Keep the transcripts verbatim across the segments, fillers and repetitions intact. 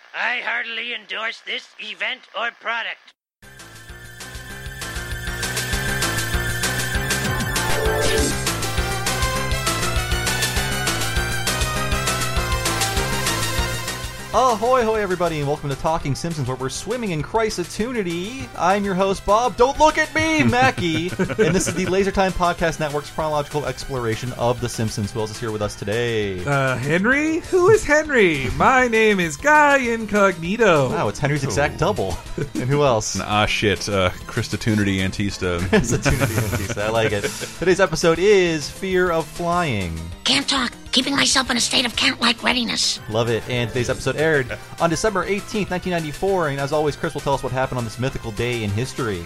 I heartily endorse this event or product. Ahoy, hoy, everybody, and welcome to Talking Simpsons, where we're swimming in Christ-tunity. I'm your host, Bob. Don't look at me, Mackie. And this is the Laser Time Podcast Network's chronological exploration of The Simpsons. Who else is here with us today? Uh, Henry? Who is Henry? My name is Guy Incognito. Wow, it's Henry's exact double. And who else? Ah, shit. Uh, Christa-tunity Antista. Christa-tunity Antista. I like it. Today's episode is Fear of Flying. Can't talk. Keeping myself in a state of count-like readiness. Love it. And today's episode aired on December eighteenth, nineteen ninety-four. And as always, Chris will tell us what happened on this mythical day in history.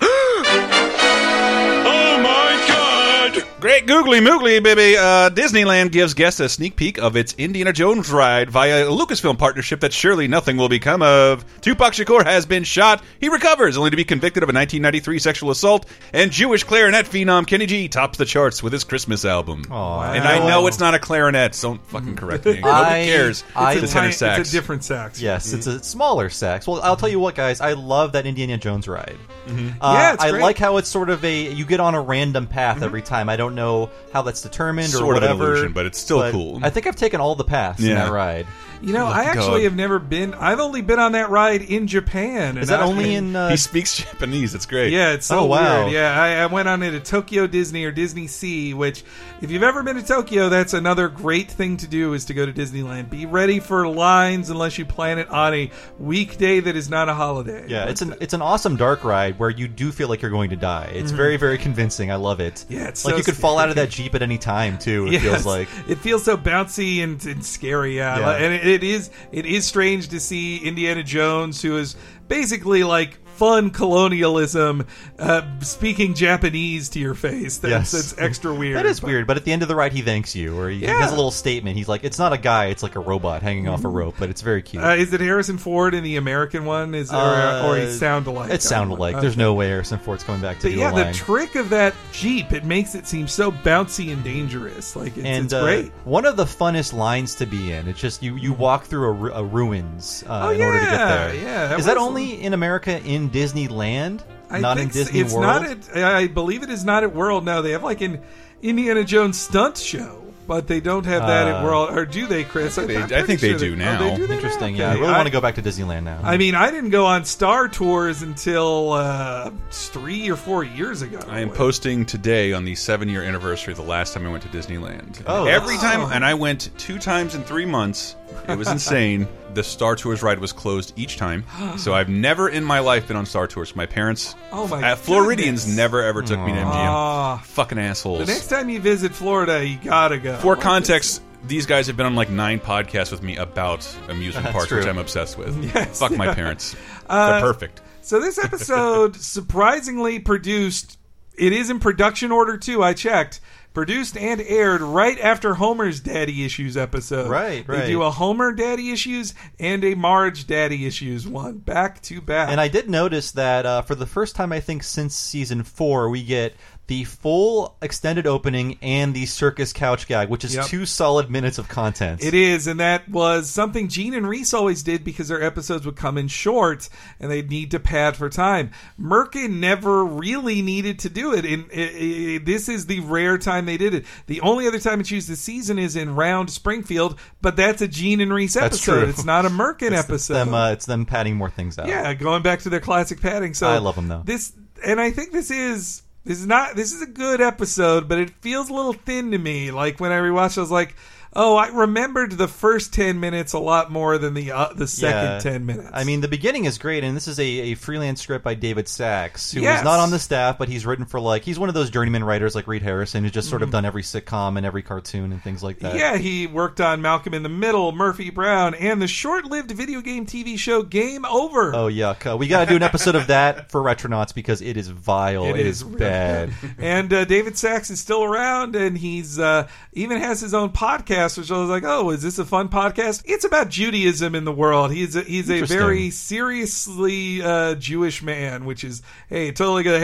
Oh my god! Great googly moogly, baby. Uh, Disneyland gives guests a sneak peek of its Indiana Jones ride via a Lucasfilm partnership that surely nothing will become of. Tupac Shakur has been shot. He recovers, only to be convicted of a nineteen ninety-three sexual assault. And Jewish clarinet phenom Kenny G tops the charts with his Christmas album. Aww. And I know it's not a clarinet, so don't fucking correct me. I- Nobody cares. I- It's a tenor sax. It's a different sax. Yes, it's a smaller sax. Well, I'll tell you what, guys. I love that Indiana Jones ride. Mm-hmm. Uh, Yeah, it's I great. like how it's sort of a you get on a random path every time. I don't know how that's determined or Sort of an whatever, illusion, but it's still cool. I think I've taken all the paths in Yeah. that ride. You know, I God. actually have never been... I've only been on that ride in Japan. Is and that I- only in? Uh, He speaks Japanese. It's great. Yeah, it's so Oh, wow. weird. Yeah, I, I went on it at Tokyo Disney or Disney Sea, which, if you've ever been to Tokyo, that's another great thing to do is to go to Disneyland. Be ready for lines unless you plan it on a weekday that is not a holiday. yeah, But, it's an it's an awesome dark ride where you do feel like you're going to die. It's very very convincing. I love it. Yeah, it's like so you could fall out of scary. that Jeep at any time too. It Yes, feels like. it feels so bouncy and, and scary, yeah. Yeah. And it, it is it is strange to see Indiana Jones, who is basically like fun colonialism, uh, speaking Japanese to your face. That's, Yes. that's extra weird. That is but- weird, but at the end of the ride, he thanks you, or he, he Yeah. has a little statement. He's like, "It's not a guy; it's like a robot hanging off a rope." But it's very cute. Uh, is it Harrison Ford in the American one? Is Uh, or, or he sound alike? It sounded like. There's Okay. no way Harrison Ford's coming back to But do yeah, a the line. trick of that Jeep, it makes it seem so bouncy and dangerous. Like it's, and it's uh, great. one of the funnest lines to be in. It's just you you walk through a, ru- a ruins uh, Oh, in order to get yeah, there. yeah, that Is that was- only in America in Disneyland? I not think in Disney it's World. not at, I believe it is not at World. No, they have like an Indiana Jones stunt show, but they don't have that Uh, at World. Or do they, Chris? I think they- I'm I pretty think they sure do oh, now. they do that Interesting. now? Yeah, I Okay. really I, want to go back to Disneyland now. I mean, I didn't go on Star Tours until uh, three or four years ago. I am posting today on the seven-year anniversary of the last time I went to Disneyland. Oh, Every that's- time, and I went two times in three months. It was insane. The Star Tours ride was closed each time, so I've never in my life been on Star Tours. My parents, Oh my at Floridians, goodness. never ever took me to M G M. Aw. Fucking assholes. The next time you visit Florida, you gotta go. For Like, context, these guys have been on like nine podcasts with me about amusement That's parks, which true. I'm obsessed with. Yes, Fuck my yeah. parents. Uh, They're perfect. So this episode surprisingly produced. It is in production order too. I checked. Produced and aired right after Homer's Daddy Issues episode. Right, right. They do a Homer Daddy Issues and a Marge Daddy Issues one back to back. And I did notice that uh, for the first time, I think since season four, we get the full extended opening and the circus couch gag, which is Yep. two solid minutes of content. It is, and that was something Gene and Reese always did because their episodes would come in short and they'd need to pad for time. Merkin never really needed to do it, and it, it, this is the rare time they did it. The only other time it's used this season is in Round Springfield, but that's a Gene and Reese That's episode. true. It's not a Merkin It's episode. them, uh, it's them padding more things out. Yeah, going back to their classic padding. So I love 'em, though. This, and I think this is this is not this is a good episode, but it feels a little thin to me. Like when I rewatched, I was like, oh, I remembered the first ten minutes a lot more than the uh, the second Yeah. ten minutes. I mean, the beginning is great, and this is a, a freelance script by David Sachs, who is Yes. not on the staff, but he's written for, like, he's one of those journeyman writers like Reed Harrison, who's just sort of done every sitcom and every cartoon and things like that. yeah, he worked on Malcolm in the Middle, Murphy Brown, and the short-lived video game T V show Game Over. Oh, yuck. Uh, we got to do an episode of that for Retronauts because it is vile. It it is is, real bad. And uh, David Sachs is still around, and he's uh, even has his own podcast, which I was like, oh, is this a fun podcast? It's about Judaism in the world. He's a, he's a Interesting. very seriously uh, Jewish man, which is, hey, totally good. Hey,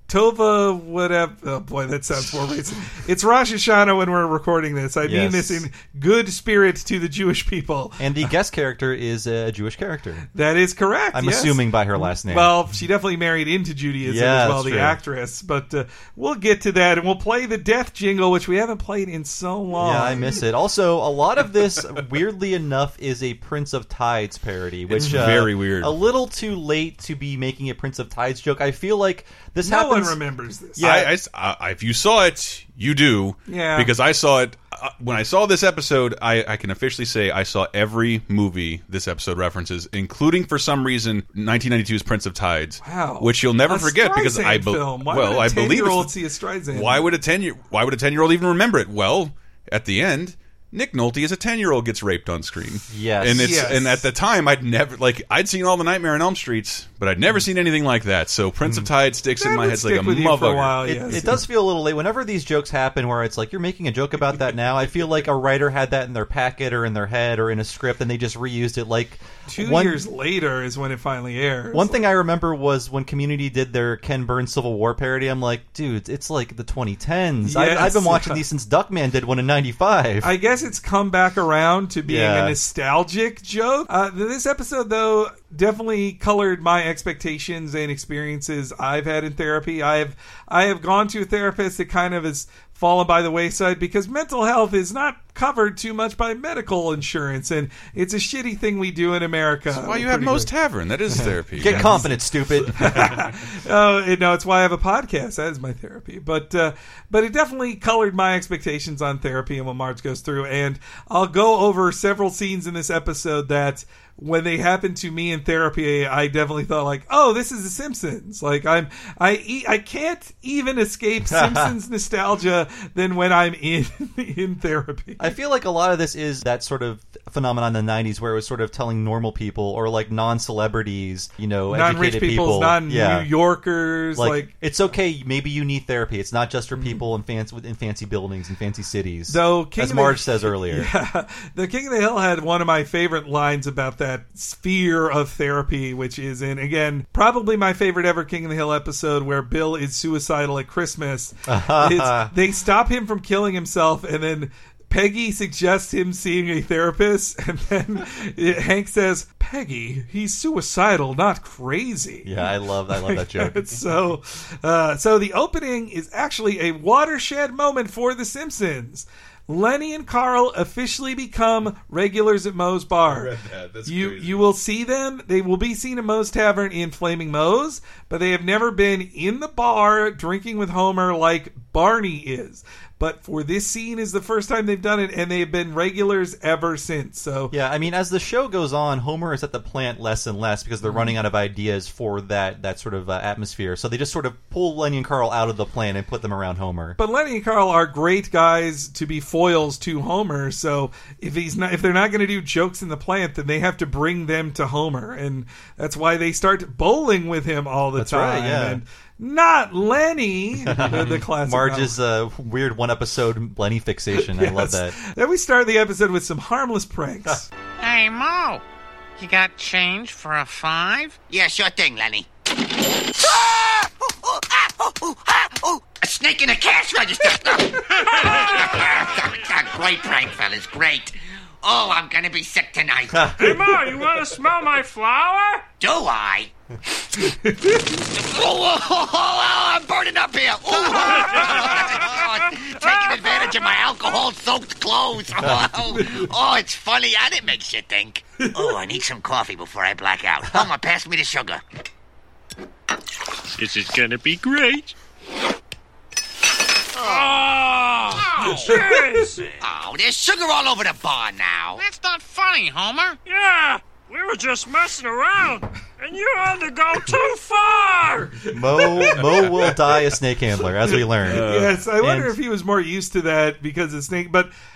Tova, whatever. Oh boy, that sounds more racist. It's Rosh Hashanah when we're recording this. I mean Yes. this in good spirit to the Jewish people. And the guest character is a Jewish character. That is correct. I'm yes. assuming by her last name. Well, she definitely married into Judaism Yeah, as well, that's the true. actress. But uh, we'll get to that, and we'll play the death jingle, which we haven't played in so long. Yeah, I miss it. Also, a lot of this, weirdly enough, is a Prince of Tides parody, which It's uh, very weird. A little too late to be making a Prince of Tides joke. I feel like this No happens. one remembers this. Yeah. I, I, I, if you saw it, you do. Yeah. Because I saw it uh, when I saw this episode. I, I can officially say I saw every movie this episode references, including for some reason nineteen ninety-two's Prince of Tides. Wow. Which you'll never A forget because I Streisand be- film. Why well would a I believe ten-year-old it's, see a Streisand? why would a ten year why would a ten year old even remember it? Well, at the end, Nick Nolte as a ten year old gets raped on screen. Yes. and it's Yes. and at the time I'd never like I'd seen all the Nightmare on Elm Streets, but I'd never seen anything like that. So Prince of Tides sticks That in my would head like a stick with you for a motherfucker. while, It, yes. it does feel a little late. Whenever these jokes happen where it's like, you're making a joke about that now, I feel like a writer had that in their packet or in their head or in a script, and they just reused it. Like Two one, years later is when it finally airs. One thing I remember was when Community did their Ken Burns Civil War parody, I'm like, dude, it's like the twenty tens. I've, Yes. I've been watching these since Duckman did one in ninety-five. I guess it's come back around to being Yeah. a nostalgic joke. Uh, this episode, though, definitely colored my expectations and experiences I've had in therapy. I have I have gone to a therapist that kind of has fallen by the wayside because mental health is not covered too much by medical insurance, and it's a shitty thing we do in America. That's why you have Moe's Tavern. That is therapy. Get confident, stupid. Oh, it- no, it's why I have a podcast. That is my therapy. But uh, but it definitely colored my expectations on therapy and what Marge goes through. And I'll go over several scenes in this episode that when they happened to me in therapy, I definitely thought like, oh, this is The Simpsons. Like I'm, I, e- I can't even escape Simpsons nostalgia than when I'm in in therapy. I feel like a lot of this is that sort of phenomenon in the nineties where it was sort of telling normal people or like non-celebrities, you know, Non-rich educated peoples, people. non-New yeah. Yorkers, Like, like it's okay. Maybe you need therapy. It's not just for people in fancy in fancy buildings and fancy cities. Though King as of the- Marge says earlier. Yeah, the King of the Hill had one of my favorite lines about that sphere of therapy, which is in, again, probably my favorite ever King of the Hill episode where Bill is suicidal at Christmas. It's, they stop him from killing himself, and then Peggy suggests him seeing a therapist, and then Hank says, Peggy, he's suicidal, not crazy. Yeah, I love I love that joke. It's so, uh, so the opening is actually a watershed moment for The Simpsons. Lenny and Carl officially become regulars at Moe's Bar. I read that. That's you crazy. you will see them. They will be seen at Moe's Tavern in Flaming Moe's, but they have never been in the bar drinking with Homer like Barney is. But for this scene is the first time they've done it, and they have been regulars ever since. So Yeah, I mean, as the show goes on, Homer is at the plant less and less because they're running out of ideas for that that sort of uh, atmosphere. So they just sort of pull Lenny and Carl out of the plant and put them around Homer. But Lenny and Carl are great guys to be foils to Homer. So if he's not, if they're not going to do jokes in the plant, then they have to bring them to Homer, and that's why they start bowling with him all the That's time. right, yeah. And not Lenny, the, the classic. Marge's uh, weird one episode Lenny fixation. I love that. Yes. Then we start the episode with some harmless pranks. Hey, Mo, you got change for a five? Yeah, sure thing, Lenny. Ah! Ooh, ooh, ah, ooh, ooh, ah, ooh. A snake in a cash register. Great prank, fellas. Great. Oh, I'm gonna be sick tonight. Hey, Ma, you want to smell my flower? Do I? oh, oh, oh, oh, I'm burning up here. Oh, taking advantage of my alcohol-soaked clothes. Oh, oh, it's funny, and it makes you think. Oh, I need some coffee before I black out. Homer, pass me the sugar. This is gonna be great. Oh, jeez. Oh, there's sugar all over the bar now. That's not funny, Homer. Yeah, we were just messing around, and you had to go too far. Mo Mo will die a snake handler, as we learned. Yes, I wonder and- if he was more used to that because of Snake. But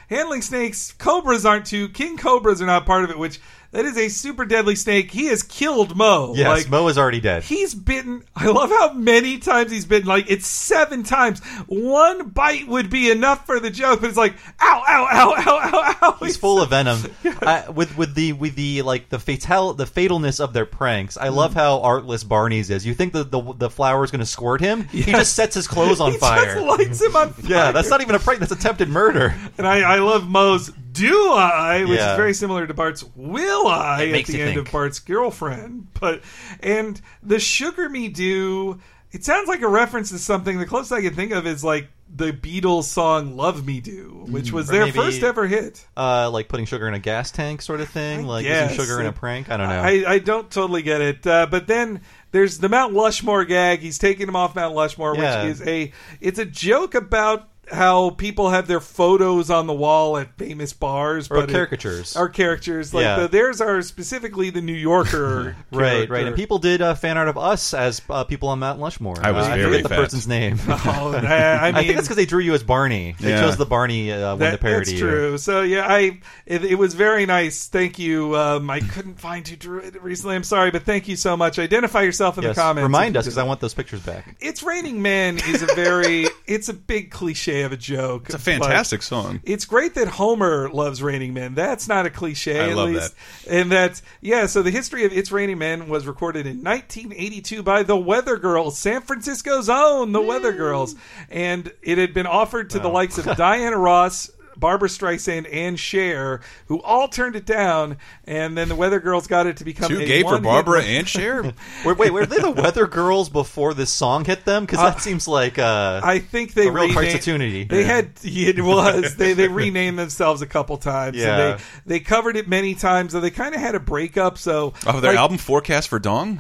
handling snakes. Cobras aren't too. King cobras are not part of it, which that is a super deadly snake. He has killed Mo. Yes, like, Mo is already dead. He's bitten. I love how many times he's bitten. Like, it's seven times. One bite would be enough for the joke, but it's like, ow, ow, ow, ow, ow, ow. He's full of venom. I, with with the with the like the fatal the fatalness of their pranks. I love how artless Barney's is. You think the the, the flower is going to squirt him? Yes. He just sets his clothes on he fire. Just lights him on fire. Yeah, that's not even a prank. That's attempted murder. And I, I love Mo's "Do I," which Yeah. is very similar to Bart's "Will I" It at makes the you end think. of Bart's girlfriend. But and the "Sugar Me Do," it sounds like a reference to something. The closest I can think of is like the Beatles song "Love Me Do," which was Or their maybe- first ever hit. Uh, like putting sugar in a gas tank, sort of thing. I Like guess. using sugar in a prank. I don't know. I, I don't totally get it. Uh, but then there's the Mount Lushmore gag. He's taking him off Mount Lushmore, Yeah. which is a it's a joke about how people have their photos on the wall at famous bars, Or but it- caricatures. Or caricatures, like Yeah. the, theirs are specifically the New Yorker, Right, character. right. And people did uh, fan art of us as uh, people on Mount Lushmore. I was uh, very I forget the fat. person's name. Oh, I, I mean, I think it's because they drew you as Barney. They Yeah. chose the Barney uh, when that- the parody. that's true. So yeah, I it, it was very nice. Thank you. Um, I couldn't find who drew it recently. I'm sorry, but thank you so much. Identify yourself in Yes. the comments. Remind if us you because did I want those pictures back. It's Raining Men is a very it's a big cliche of a joke. It's a fantastic song. It's great that Homer loves Raining Men. That's not a cliche. I at love least. And that yeah. So the history of It's Raining Men was recorded in nineteen eighty-two by the Weather Girls, San Francisco's own the Weather Girls, and it had been offered to the likes of Diana Ross, Barbara Streisand, and Cher, who all turned it down, and then the Weather Girls got it to become Too a gay for one-hit Barbara wonder. and Cher? Wait, wait, were they the Weather Girls before this song hit them? Because that Uh, seems like uh, I think they a real renamed- opportunity. They had it was they they renamed themselves a couple times. Yeah. And they they covered it many times. So they kind of had a breakup. So Oh, their like, album Forecast for Dong?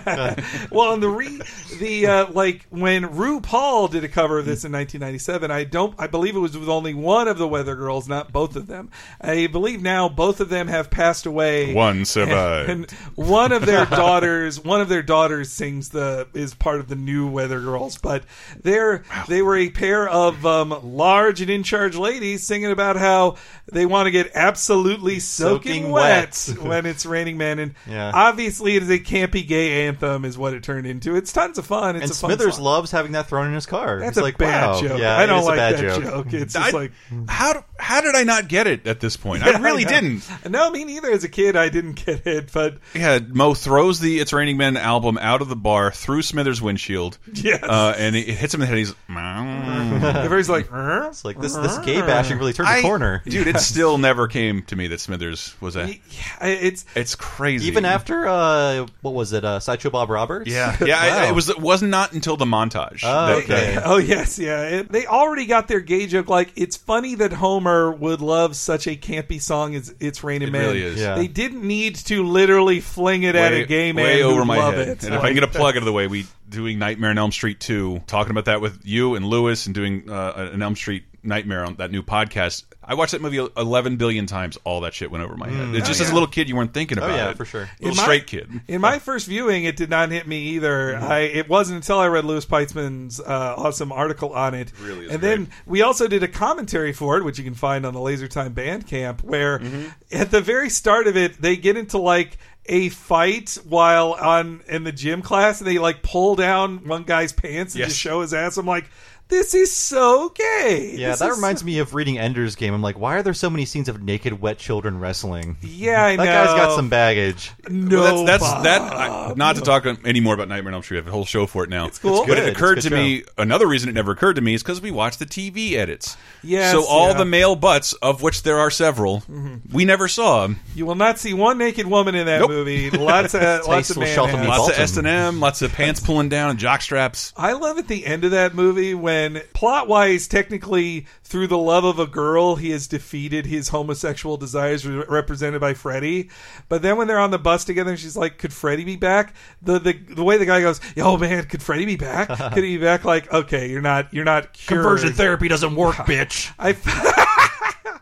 well, and the re the uh, like when RuPaul did a cover of this in nineteen ninety-seven, I don't I believe it was with only one of the Weather Girls, not both of them. I believe now both of them have passed away. One survived. And one of their daughters, one of their daughters sings the is part of the new Weather Girls, but they're they were a pair of um, large and in charge ladies singing about how they want to get absolutely soaking, Soaking wet, wet. when it's raining men, and Yeah. obviously it is a campy gay anthem, is what it turned into. It's tons of fun. It's and a fun Smithers song. loves having that thrown in his car. That's He's a like, bad wow. joke. Yeah, I it don't is a like bad that joke. joke. It's just I- like How how did I not get it at this point? I really know. didn't. No, me neither. As a kid, I didn't get it, but Yeah, Mo throws the It's Raining Men album out of the bar through Smithers' windshield. yes, Uh, and it, it hits him in the head. He's, "Meow." everybody's like, "Huh?" It's like this this gay bashing really turned I- the corner. Dude, it still never came to me that Smithers was a. Yeah, it's It's crazy. Even after uh, what was it? Uh, Sideshow Bob Roberts. Yeah, yeah. I- Wow. it was. It was not until the montage. Oh, that- okay. that- Oh yes, yeah. It, they already got their gay joke. Like, it's funny that Homer would love such a campy song as "It's Raining It Men." really is. Yeah. They didn't need to literally fling it at a gay man way who'd over my love head. it. And if I Like, can get a plug out of the way, we doing Nightmare on Elm Street two, talking about that with you and Lewis, and doing uh, an Elm Street Nightmare on that new podcast. I watched that movie eleven billion times. All that shit went over my head. It's just Oh, as a yeah. little kid, you weren't thinking Oh about yeah, it. for sure. Little In my- straight kid. in my first viewing, it did not hit me either. Mm-hmm. I it wasn't until I read Louis Peitzman's uh, awesome article on it. Really is and great. then we also did a commentary for it, which you can find on the Laser Time Bandcamp, where Mm-hmm. at the very start of it, they get into like a fight while on in the gym class, and they like pull down one guy's pants and Yes. just show his ass. I'm like, this is so gay. Yeah, This that is reminds so- me of reading Ender's Game. I'm like, why are there so many scenes of naked, wet children wrestling? Yeah, I That know. guy's got some baggage. No, Well, that's that's Bob. that. I, not to talk any more about Nightmare on Elm Street. I have a whole show for it now. It's cool. But good. it occurred It's a to good me. Another reason it never occurred to me is because we watched the T V edits. Yes, So all yeah. the male butts, of which there are several, we never saw. You will not see one naked woman in that Nope. movie. Lots of lots of Tasteful man shelter ass. meat. Lots of Baltum. S and M, lots of pants pulling down and jock straps. I love at the end of that movie when plot wise, technically through the love of a girl, he has defeated his homosexual desires, re- represented by Freddy. But then when they're on the bus together, and she's like, "Could Freddy be back?" The the the way the guy goes, "Oh man, could Freddy be back? Could he be back?" Like, okay, you're not you're not cured. therapy doesn't work, bitch. I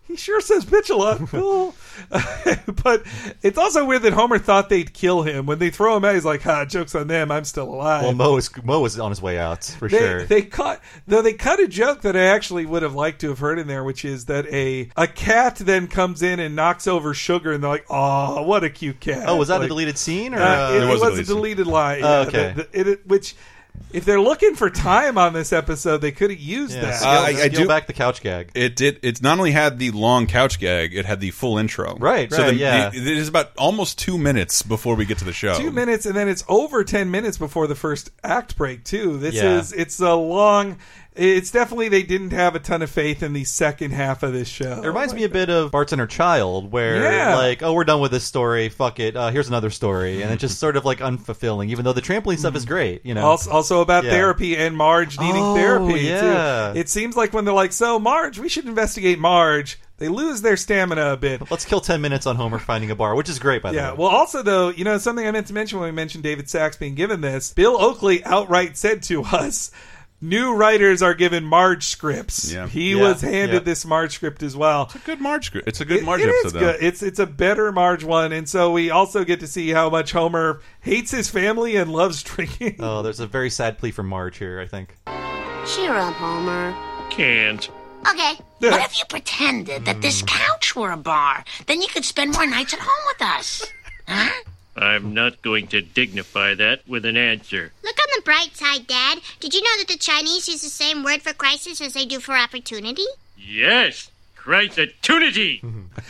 he sure says bitch a lot. Cool. But it's also weird that Homer thought they'd kill him. When they throw him out, he's like, ha, joke's on them. I'm still alive. Well, Mo was, Mo was on his way out, for They, sure. they cut though they cut a joke that I actually would have liked to have heard in there, which is that a a cat then comes in and knocks over Sugar, and they're like, "Oh, what a cute cat!" oh, was that like, a deleted scene? Or, Uh, uh, it, It it was was, a a deleted deleted line. Oh, yeah, okay. the- the- it- which, if they're looking for time on this episode, they could have used yeah, that. scale, Uh, I- I scale do- back the couch gag. It did. It's not only had the long couch gag; it had the full intro. Right, So right, the, yeah. the- it is about almost two minutes before we get to the show. Two minutes, and then it's over ten minutes before the first act break. Too. This Yeah. is it's a long. It's definitely they didn't have a ton of faith in the second half of this show. It reminds me a bit of Bart's Inner Child, where Yeah. like, oh, we're done with this story. Fuck it. Uh, here's another story, and it's just sort of like unfulfilling. Even though the trampoline stuff is great, you know. Also, also about Yeah. therapy and Marge needing Oh, therapy. yeah. Too. It seems like when they're like, "So Marge, we should investigate Marge," they lose their stamina a bit. Let's kill ten minutes on Homer finding a bar, which is great, by the Yeah. way. Well, also though, you know something I meant to mention when we mentioned David Sachs being given this. Bill Oakley outright said to us, "New writers are given Marge scripts." Yeah. He Yeah, was handed yeah. this Marge script as well. Good Marge. script. It's a good It- Marge it episode, is though. good. It's it's a better Marge one, and so we also get to see how much Homer hates his family and loves drinking. Oh, there's a very sad plea from Marge here, I think. Cheer up, Homer. Can't. Okay, what if you pretended that this couch were a bar? Then you could spend more nights at home with us. Huh? I'm not going to dignify that with an answer. Look on the bright side, Dad. Did you know that the Chinese use the same word for crisis as they do for opportunity? Yes, Christ-opportunity.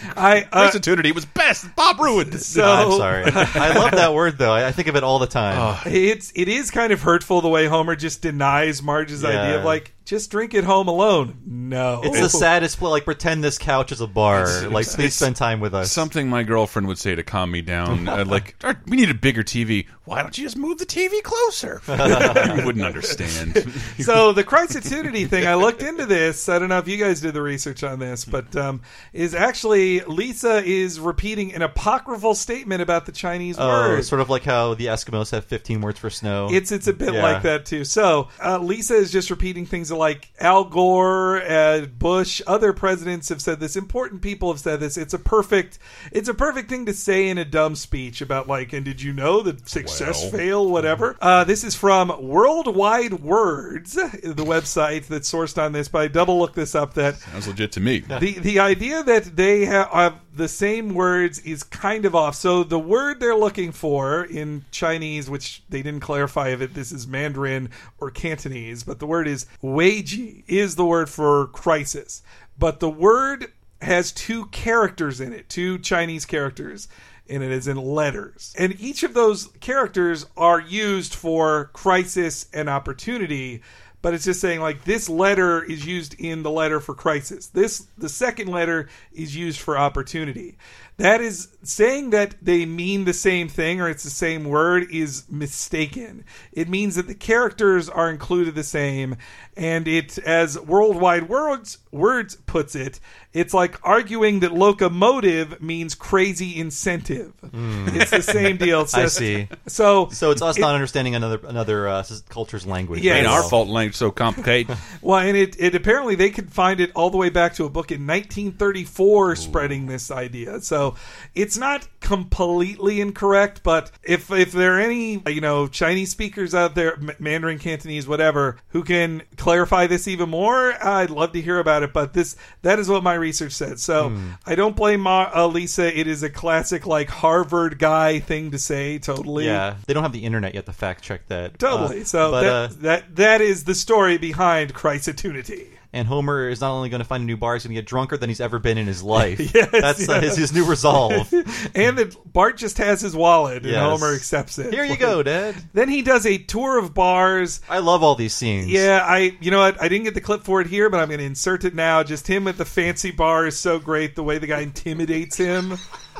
I uh, Opportunity was best. Bob ruined. so I'm sorry. I love that word, though. I, I think of it all the time. It's it is kind of hurtful the way Homer just denies Marge's Yeah. idea of like just drink at home alone. No, It's the saddest play. Like, pretend this couch is a bar. It's- like, it's- please it's spend time with us. Something my girlfriend would say to calm me down. uh, like, "All right, we need a bigger T V. Why don't you just move the T V closer? You wouldn't understand. So the Christoptunity thing, I looked into this. I don't know if you guys did the research on this, but um, is actually Lisa is repeating an apocryphal statement about the Chinese Oh, word. sort of like how the Eskimos have fifteen words for snow. It's it's a bit Yeah. like that too. So uh, Lisa is just repeating things like Al Gore, uh, Bush, other presidents have said this. Important people have said this. It's a perfect it's a perfect thing to say in a dumb speech about like, and did you know that success Well. fail whatever. Uh, this is from Worldwide Words, the website that's sourced on this. But I double looked this up that Sounds legit to me. the the idea that they ha- have the same words is kind of off. So the word they're looking for in Chinese, which they didn't clarify if it this is Mandarin or Cantonese, but the word is weiji, is the word for crisis. But the word has two characters in it, two Chinese characters in it, as in letters. And each of those characters are used for crisis and opportunity. But it's just saying like this letter is used in the letter for crisis. This the second letter is used for opportunity. That is saying that they mean the same thing or it's the same word is mistaken. It means that the characters are included the same, and it, as Worldwide Words Words puts it, it's like arguing that locomotive means crazy incentive. It's the same deal. It's I just- see. So So it's us it- not understanding another another uh, s- culture's language. Yeah, Ain't it's- our fault language so complicated. Well, and it, it apparently they could find it all the way back to a book in nineteen thirty-four spreading this idea. So it's not completely incorrect, but if if there are any you know Chinese speakers out there, M- Mandarin, Cantonese, whatever, who can clarify this even more, I'd love to hear about it. But this that is what my research said. So I don't blame Ma- uh, Lisa. It is a classic like Harvard guy thing to say. Totally. Yeah, they don't have the internet yet to fact check that. Totally. Uh, so but, that, uh, that that is the story behind Christoptunity. and Homer is not only going to find a new bar, he's going to get drunker than he's ever been in his life. Yes, That's uh, yes. his, his new resolve. And that Bart just has his wallet, and Yes. Homer accepts it. Here you Like- go, Dad. Then he does a tour of bars. I love all these scenes. Yeah, I you know what? I didn't get the clip for it here, but I'm going to insert it now. Just him at the fancy bar is so great. The way the guy intimidates him.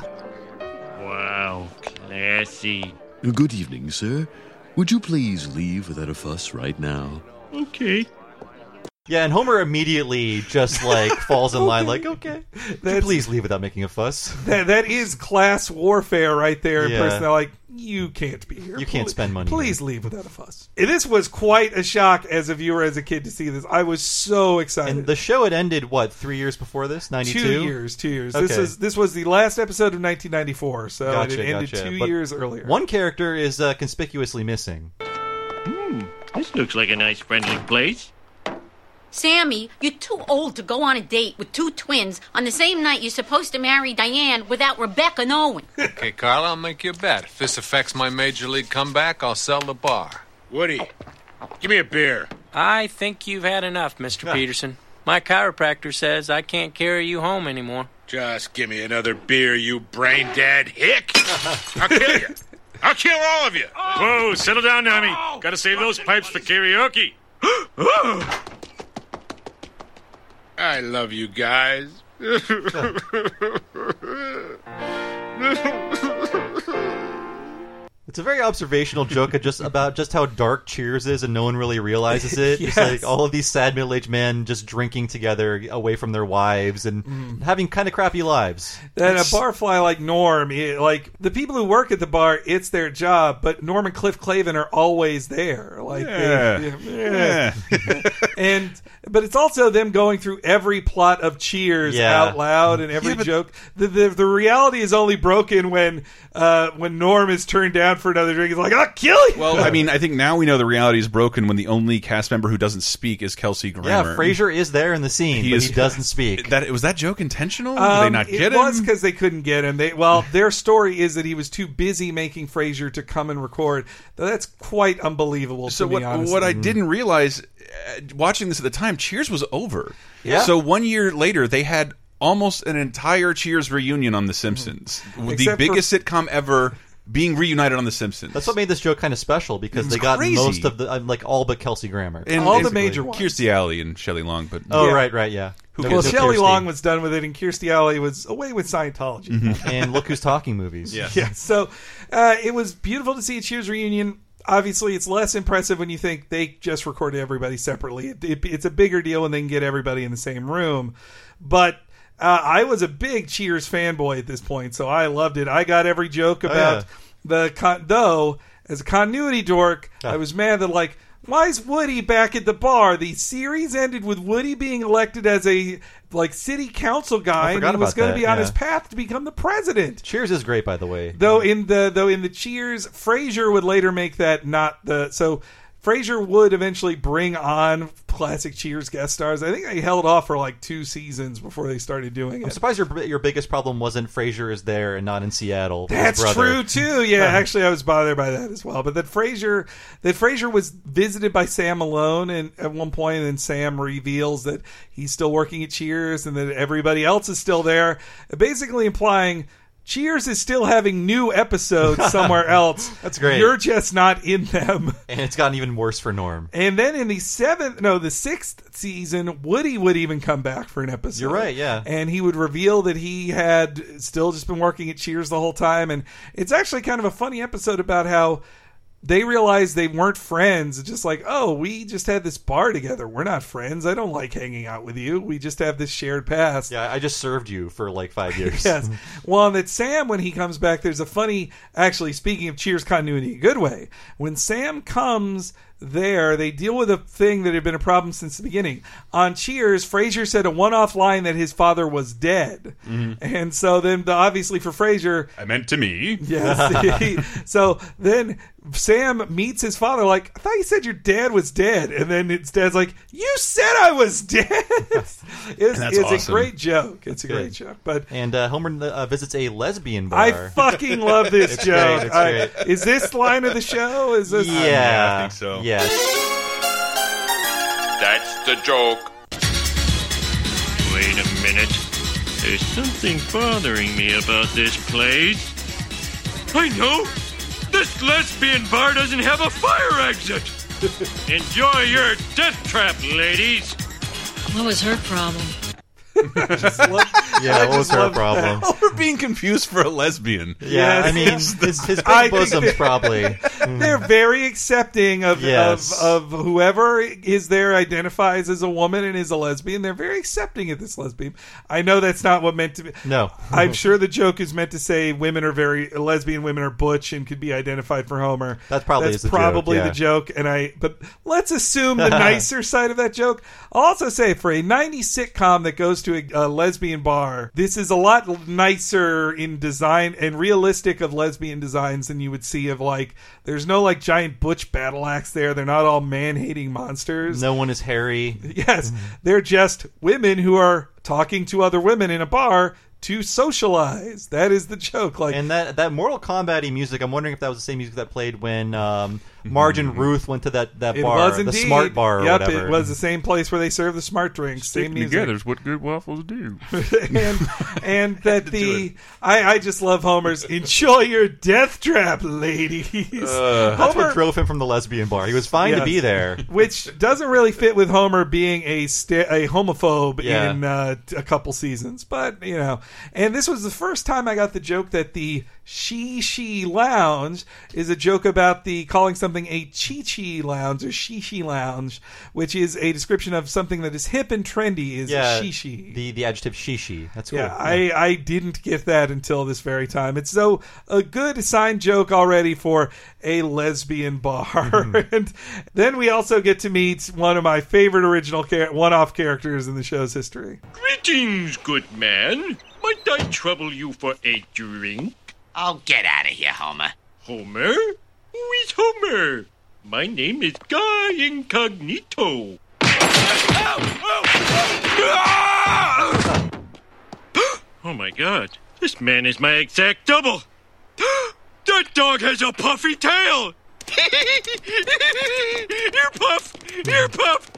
Wow, classy. Good evening, sir. Would you please leave without a fuss right now? Okay. Yeah, and Homer immediately just like falls in line, like, okay, please leave without making a fuss. That that is class warfare right there. In Yeah. person, they're like, you can't be here. You can't Please- spend money Please here. leave without a fuss. This was quite a shock as a viewer, as a kid, to see this. I was so excited. And the show had ended what three years before this? Ninety-two. Two years, two years. This Okay. is this was the last episode of nineteen ninety-four, so Gotcha, it ended gotcha. two But years earlier. One character is uh, conspicuously missing. This looks like a nice friendly place. Sammy, you're too old to go on a date with two twins on the same night you're supposed to marry Diane without Rebecca knowing. Okay, Carl, I'll make you a bet. If this affects my major league comeback, I'll sell the bar. Woody, give me a beer. I think you've had enough, Mister Peterson. My chiropractor says I can't carry you home anymore. Just give me another beer, you brain-dead hick. I'll kill you. I'll kill all of you. Whoa, settle down, Nami. Gotta save those pipes for karaoke. I love you guys. It's a very observational joke just about just how dark Cheers is, and no one really realizes it. Yes. It's like all of these sad middle-aged men just drinking together away from their wives and Mm. having kind of crappy lives. And a barfly like Norm, it- like the people who work at the bar, it's their job. But Norm and Cliff Clavin are always there, like Yeah. they, yeah. and but it's also them going through every plot of Cheers Yeah. out loud and every Yeah, but- joke. The, the the reality is only broken when uh, when Norm is turned down for another drink. He's like, "I'll kill you." Well, I mean, I think now we know the reality is broken when the only cast member who doesn't speak is Kelsey Yeah, Grammer. Frasier is there in the scene, He but is- he doesn't speak. That was that joke intentional? Did they Um, not get it him? was because they couldn't get him. They well, their story is that he was too busy making Frasier to come and record. Though that's quite unbelievable. So to what? me, honestly. What I didn't realize, uh, watching this at the time, Cheers was over. Yeah. So one year later, they had almost an entire Cheers reunion on The Simpsons, the Except for- biggest sitcom ever being reunited on The Simpsons. That's what made this joke kind of special, because It's they got crazy. most of the uh, like all but Kelsey Grammer. And all the basically, major ones. Kirstie Alley and Shelley Long, but Oh Yeah. right, right, yeah. Who No- Well, no Shelley Kirstie. Long was done with it, and Kirstie Alley was away with Scientology. and Look Who's Talking movies. Yes. Yeah, so uh, it was beautiful to see a Cheers reunion. Obviously, it's less impressive when you think they just recorded everybody separately. It, it, it's a bigger deal when they can get everybody in the same room. But uh, I was a big Cheers fanboy at this point, so I loved it. I got every joke about yeah. the con- though as a continuity dork, Yeah. I was mad that like. Why is Woody back at the bar? The series ended with Woody being elected as a like city council guy, and forgot he was about going to that, be on yeah. his path to become the president. Cheers is great, by the way. Though in the though in the Cheers, Frasier would later make that not the so Frasier would eventually bring on classic Cheers guest stars. I think they held off for like two seasons before they started doing I'm it. surprised your your biggest problem wasn't Frasier is there and not in Seattle. with his That's brother. true too. Yeah, actually, I was bothered by that as well. But that Frasier, that Frasier was visited by Sam Malone, and at one point, and then Sam reveals that he's still working at Cheers, and that everybody else is still there, basically implying Cheers is still having new episodes somewhere else. That's great. You're just not in them. And it's gotten even worse for Norm. And then in the seventh, no, the sixth season, Woody would even come back for an episode. You're right, yeah. And he would reveal that he had still just been working at Cheers the whole time. And it's actually kind of a funny episode about how they realized they weren't friends. It's just like, oh, we just had this bar together. We're not friends. I don't like hanging out with you. We just have this shared past. Yeah, I just served you for like five years. Yes. Well, and that Sam, when he comes back, there's a funny, actually, speaking of Cheers continuity, good way. When Sam comes there, they deal with a thing that had been a problem since the beginning. On Cheers, Frasier said a one-off line that his father was dead. Mm-hmm. And so then, the, obviously, for Frasier, I meant to me. yes. he- so then Sam meets his father like, I thought you said your dad was dead. And then his dad's like, you said I was dead. it's That's it's a awesome. great joke. It's a Good. great joke. But And uh, Homer uh, visits a lesbian bar. I fucking love this It's joke. great, it's I- great. is this line of the show? Is this? yeah, Yeah, I think so. Yes. That's the joke. Wait a minute. There's something bothering me about this place. I know! This lesbian bar doesn't have a fire exit! Enjoy your death trap, ladies! What was her problem? Yeah, what was her problem? Oh, we're being confused for a lesbian. Yeah, Yes. I mean, his, his I big think bosom's that- probably. They're very accepting of, Yes. of of whoever is there identifies as a woman and is a lesbian. They're very accepting of this lesbian. I know that's not what meant to be. No. I'm sure the joke is meant to say women are very lesbian women are butch and could be identified for Homer. That probably that's is the joke, probably yeah. the joke. And I but let's assume the nicer side of that joke. I'll also say for a nineties sitcom that goes to a, a lesbian bar, this is a lot nicer in design and realistic of lesbian designs than you would see of like. There's no like giant butch battle axe there. They're not all man-hating monsters. No one is hairy. Yes, they're just women who are talking to other women in a bar to socialize. That is the joke. Like, And that that Mortal Kombat-y music, I'm wondering if that was the same music that played when um, Marge and Ruth went to that, that it bar, was the indeed. Smart Bar or yep, whatever. it was the same place where they serve the smart drinks. Same music. Together's what good waffles do. and and that the I, I just love Homer's enjoy your death trap, ladies. That's Homer, what drove him from the lesbian bar. He was fine to Yes. be there. which doesn't really fit with Homer being a sta a homophobe Yeah. in uh, a couple seasons, but you know. And this was the first time I got the joke that the She She Lounge is a joke about the calling something a Chi Chi Lounge or She She Lounge, which is a description of something that is hip and trendy. Is Yeah, shishi. the the adjective shishi. That's cool. Yeah, I, I didn't get that until this very time. It's so a good signed joke already for a lesbian bar. Mm-hmm. And then we also get to meet one of my favorite original char- one-off characters in the show's history. Greetings, good man. Might I trouble you for a drink? Oh, get out of here, Homer. Homer? Who is Homer? My name is Guy Incognito. Oh my god, this man is my exact double. That dog has a puffy tail. Ear puff! Ear puff!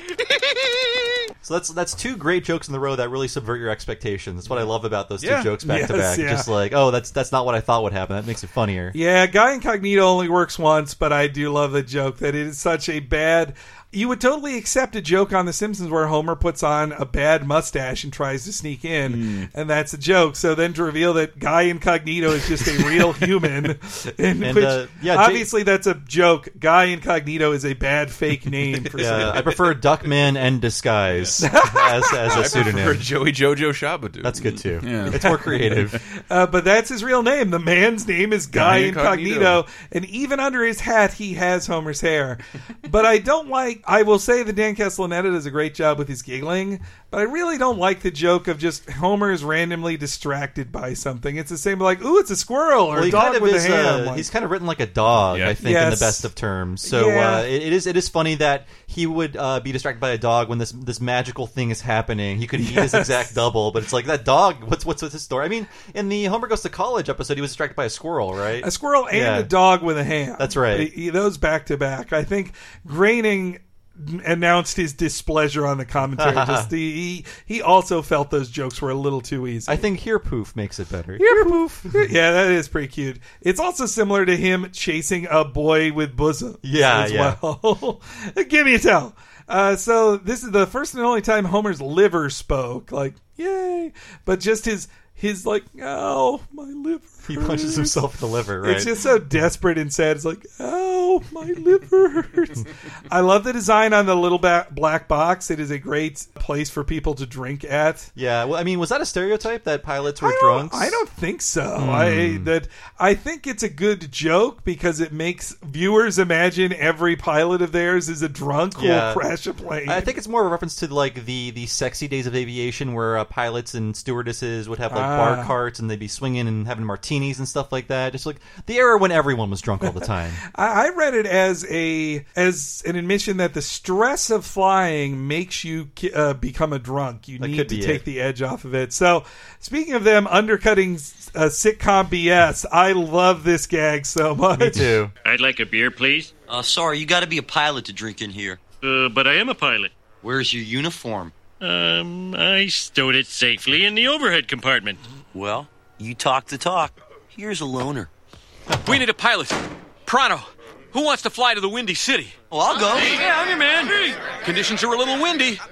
So that's that's two great jokes in the row that really subvert your expectations. That's what I love about those two Yeah. jokes back to Yes, back. yeah. Just like, oh, that's that's not what I thought would happen. That makes it funnier. Yeah, Guy Incognito only works once, but I do love the joke that it is such a bad... You would totally accept a joke on The Simpsons where Homer puts on a bad mustache and tries to sneak in, and that's a joke. So then to reveal that Guy Incognito is just a real human, in And, which uh, yeah, Jay- obviously that's a joke. Guy Incognito is a bad fake name for Yeah, something. I prefer Duckman and Disguise as, as a I pseudonym. prefer Joey Jojo Shabadoo. That's good too. Yeah. It's more creative. Uh, but that's his real name. The man's name is Guy, Guy Incognito. Incognito. And even under his hat, he has Homer's hair. But I don't like, I will say that Dan Castellaneta does a great job with his giggling, but I really don't like the joke of just Homer is randomly distracted by something. It's the same like, ooh, it's a squirrel or Well, a he dog kind of with is, a ham. uh, Like- he's kind of written like a dog, Yeah. I think, in Yes. the best of terms. So Yeah. uh, it, it is it is funny that he would uh, be distracted by a dog when this this magical thing is happening. He could eat his exact double, but it's like that dog. What's what's with his story? I mean, in the Homer Goes to College episode, he was distracted by a squirrel, right? a squirrel and Yeah. a dog with a ham. That's right. He- those back to back. I think Groening announced his displeasure on the commentary. Just the, he he also felt those jokes were a little too easy. I think Here Poof makes it better. Here poof. Yeah, that is pretty cute. It's also similar to him chasing a boy with bosom. Yeah, as yeah. well. Give me a tell. Uh, so this is the first and only time Homer's liver spoke. Like, yay! But just his his like, oh, my liver. He punches himself in the liver, right? It's just so desperate and sad. It's like, ow, my liver hurts. I love the design on the little ba- black box. It is a great place for people to drink at. Yeah, well, I mean, was that a stereotype that pilots were I don't, drunks? I don't think so. Hmm. I that I think it's a good joke because it makes viewers imagine every pilot of theirs is a drunk who Yeah. will crash a plane. I think it's more of a reference to like the the sexy days of aviation, where uh, pilots and stewardesses would have like Ah. bar carts and they'd be swinging and having martinis and stuff like that. Just like the era when everyone was drunk all the time. I, I read it as a as an admission that the stress of flying makes you ki- uh, become a drunk. You That need could to be take it. the edge off of it. So, speaking of them undercutting uh, sitcom B S, I love this gag so much. Me too. I'd like a beer, please. Uh, sorry, you gotta be a pilot to drink in here. Uh, but I am a pilot. Where's your uniform? Um, I stowed it safely in the overhead compartment. Well, you talk the talk. Here's a loner. We need a pilot. Pronto. Who wants to fly to the Windy City? Well, I'll go. Yeah, I'm your man. Conditions are a little windy.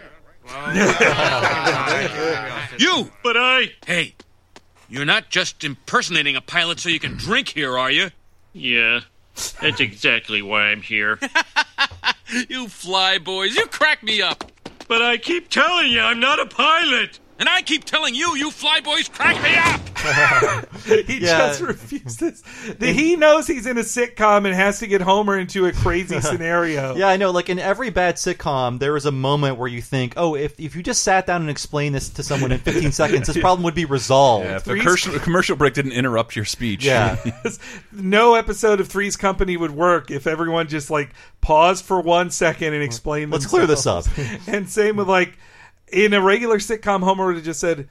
You! But I... Hey, you're not just impersonating a pilot so you can drink here, are you? Yeah, that's exactly why I'm here. You fly boys, you crack me up. But I keep telling you, I'm not a pilot. And I keep telling you, you fly boys crack me up. He Yeah. just refuses. He knows he's in a sitcom and has to get Homer into a crazy scenario. Yeah, I know. Like in every bad sitcom, there is a moment where you think, "Oh, if if you just sat down and explained this to someone in fifteen seconds, this problem would be resolved." Yeah, if the commercial, commercial break didn't interrupt your speech. Yeah. No episode of Three's Company would work if everyone just like paused for one second and explained. Let's clear this up. And same with like in a regular sitcom, Homer would have just said,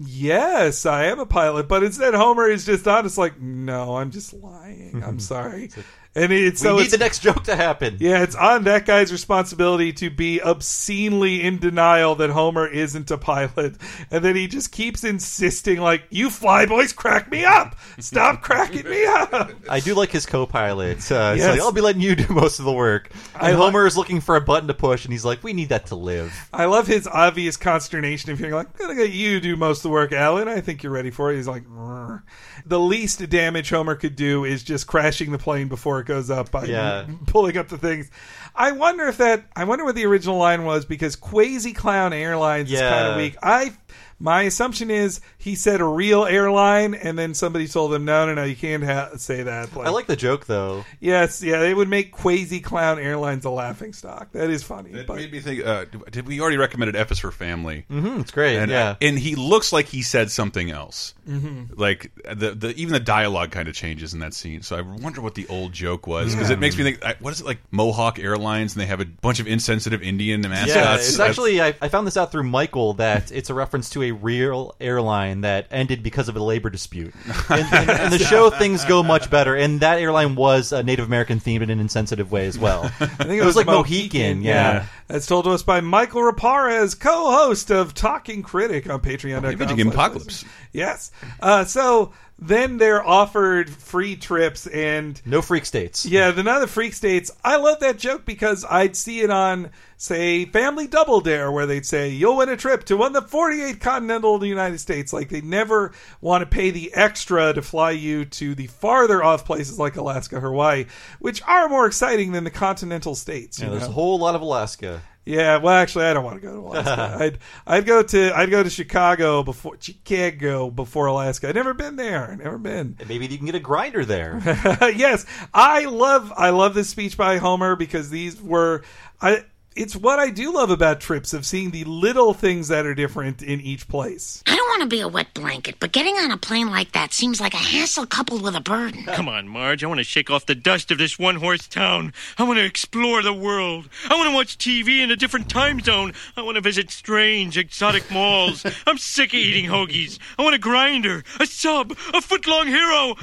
"Yes, I am a pilot," but instead Homer is just honest, like, "No, I'm just lying. I'm sorry." And it's we so need it's, the next joke to happen. Yeah, it's on that guy's responsibility to be obscenely in denial that Homer isn't a pilot. And then he just keeps insisting, like, "You flyboys crack me up! Stop cracking me up!" I do like his co-pilot. Uh, Yes. It's like, I'll be letting you do most of the work. I And li- Homer is looking for a button to push, and he's like, we need that to live. I love his obvious consternation of hearing, like, "I'm going to let you do most of the work, Alan. I think you're ready for it." He's like, "Rrr." The least damage Homer could do is just crashing the plane before it goes up by Yeah. pulling up the things. I wonder if that, I wonder what the original line was, because Quasi Clown Airlines is Yeah. kind of weak. I, my assumption is he said a real airline, and then somebody told him, no, no, no, you can't ha- say that. I like the joke, though. Yes, yeah, they would make Quasi Clown Airlines a laughing stock. That is funny. It but made me think. Uh, did we already recommended F is for Family? Mm-hmm, it's great. And, yeah, and he looks like he said something else. Mhm. Like the the even the dialogue kind of changes in that scene. So I wonder what the old joke was, because Yeah. it makes me think. I- What is it like Mohawk Airlines? And they have a bunch of insensitive Indian mascots. yeah. It's That's- actually I, I found this out through Michael that it's a reference to a real airline that ended because of a labor dispute. And, and, and the show things go much better. And that airline was uh, Native American themed in an insensitive way as well. I think it was like Mohican. Yeah. That's told to us by Michael Raparez, co-host of Talking Critic on Patreon dot com. Imaging Apocalypse. Yes. Uh, so then they're offered free trips and no freak states. Yeah, the none of the freak states. I love that joke because I'd see it on, say, Family Double Dare, where they'd say, "You'll win a trip to one of the forty-eight continental of the United States." Like, they never want to pay the extra to fly you to the farther off places like Alaska, Hawaii, which are more exciting than the continental states. Yeah, you there's know? a whole lot of Alaska. Yeah, well, actually, I don't want to go to Alaska. I'd I'd go to I'd go to Chicago before Chicago before Alaska. I've never been there. Never been. And maybe you can get a grinder there. Yes, I love I love this speech by Homer because these were I. It's what I do love about trips, of seeing the little things that are different in each place. I don't want to be a wet blanket, but getting on a plane like that seems like a hassle coupled with a burden. Come on, Marge. I want to shake off the dust of this one-horse town. I want to explore the world. I want to watch T V in a different time zone. I want to visit strange, exotic malls. I'm sick of eating hoagies. I want a grinder, a sub, a foot-long hero.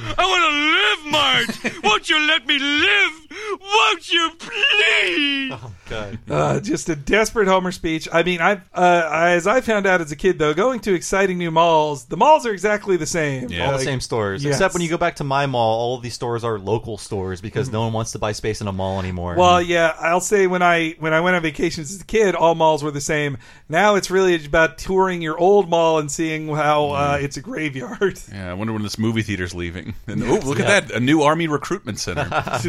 I want to live, Marge. Won't you let me live? Won't you, please? Oh, God. Uh, just a desperate Homer speech. I mean, I've uh, as I found out as a kid, though, going to exciting new malls, the malls are exactly the same. All the Like, same stores. yes. Except when you go back to my mall, all of these stores are local stores because no one wants to buy space in a mall anymore. Well, yeah, I'll say when I when I went on vacations as a kid, all malls were the same. Now it's really about touring your old mall and seeing how uh, it's a graveyard. Yeah, I wonder when this movie theater's leaving. And oh, look Yeah. at that, a new Army recruitment center.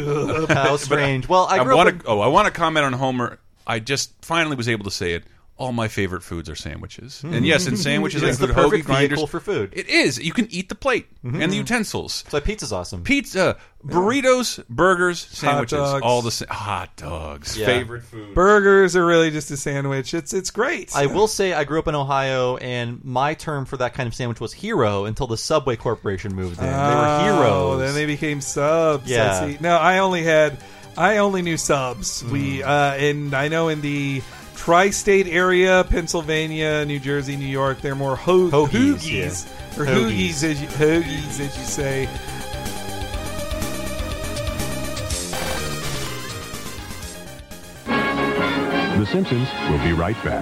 How strange. Well, I I grew up want in- to. Oh, I want to comment on Homer. I just finally was able to say it. All my favorite foods are sandwiches, and yes, in sandwiches, It's I the include hoagie perfect grinders. vehicle for food. It is. You can eat the plate and the utensils. So pizza's awesome. Pizza, burritos, burgers, sandwiches, dogs. all the sa- hot dogs. Yeah. Favorite food. Burgers are really just a sandwich. It's it's great. I will say I grew up in Ohio, and my term for that kind of sandwich was hero until the Subway Corporation moved in. They were Oh, heroes. then they became subs. Yeah. I see. No, I only had, I only knew subs. Mm. We uh, and I know in the tri-state area, Pennsylvania, New Jersey, New York, they're more ho- Hoagies, hoogies yeah. or Hoagies. hoogies as you, hoagies as you say. The Simpsons will be right back.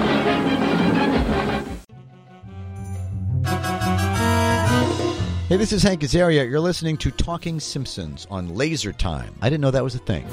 Hey, this is Hank Azaria. You're listening to Talking Simpsons on Laser Time. I didn't know that was a thing.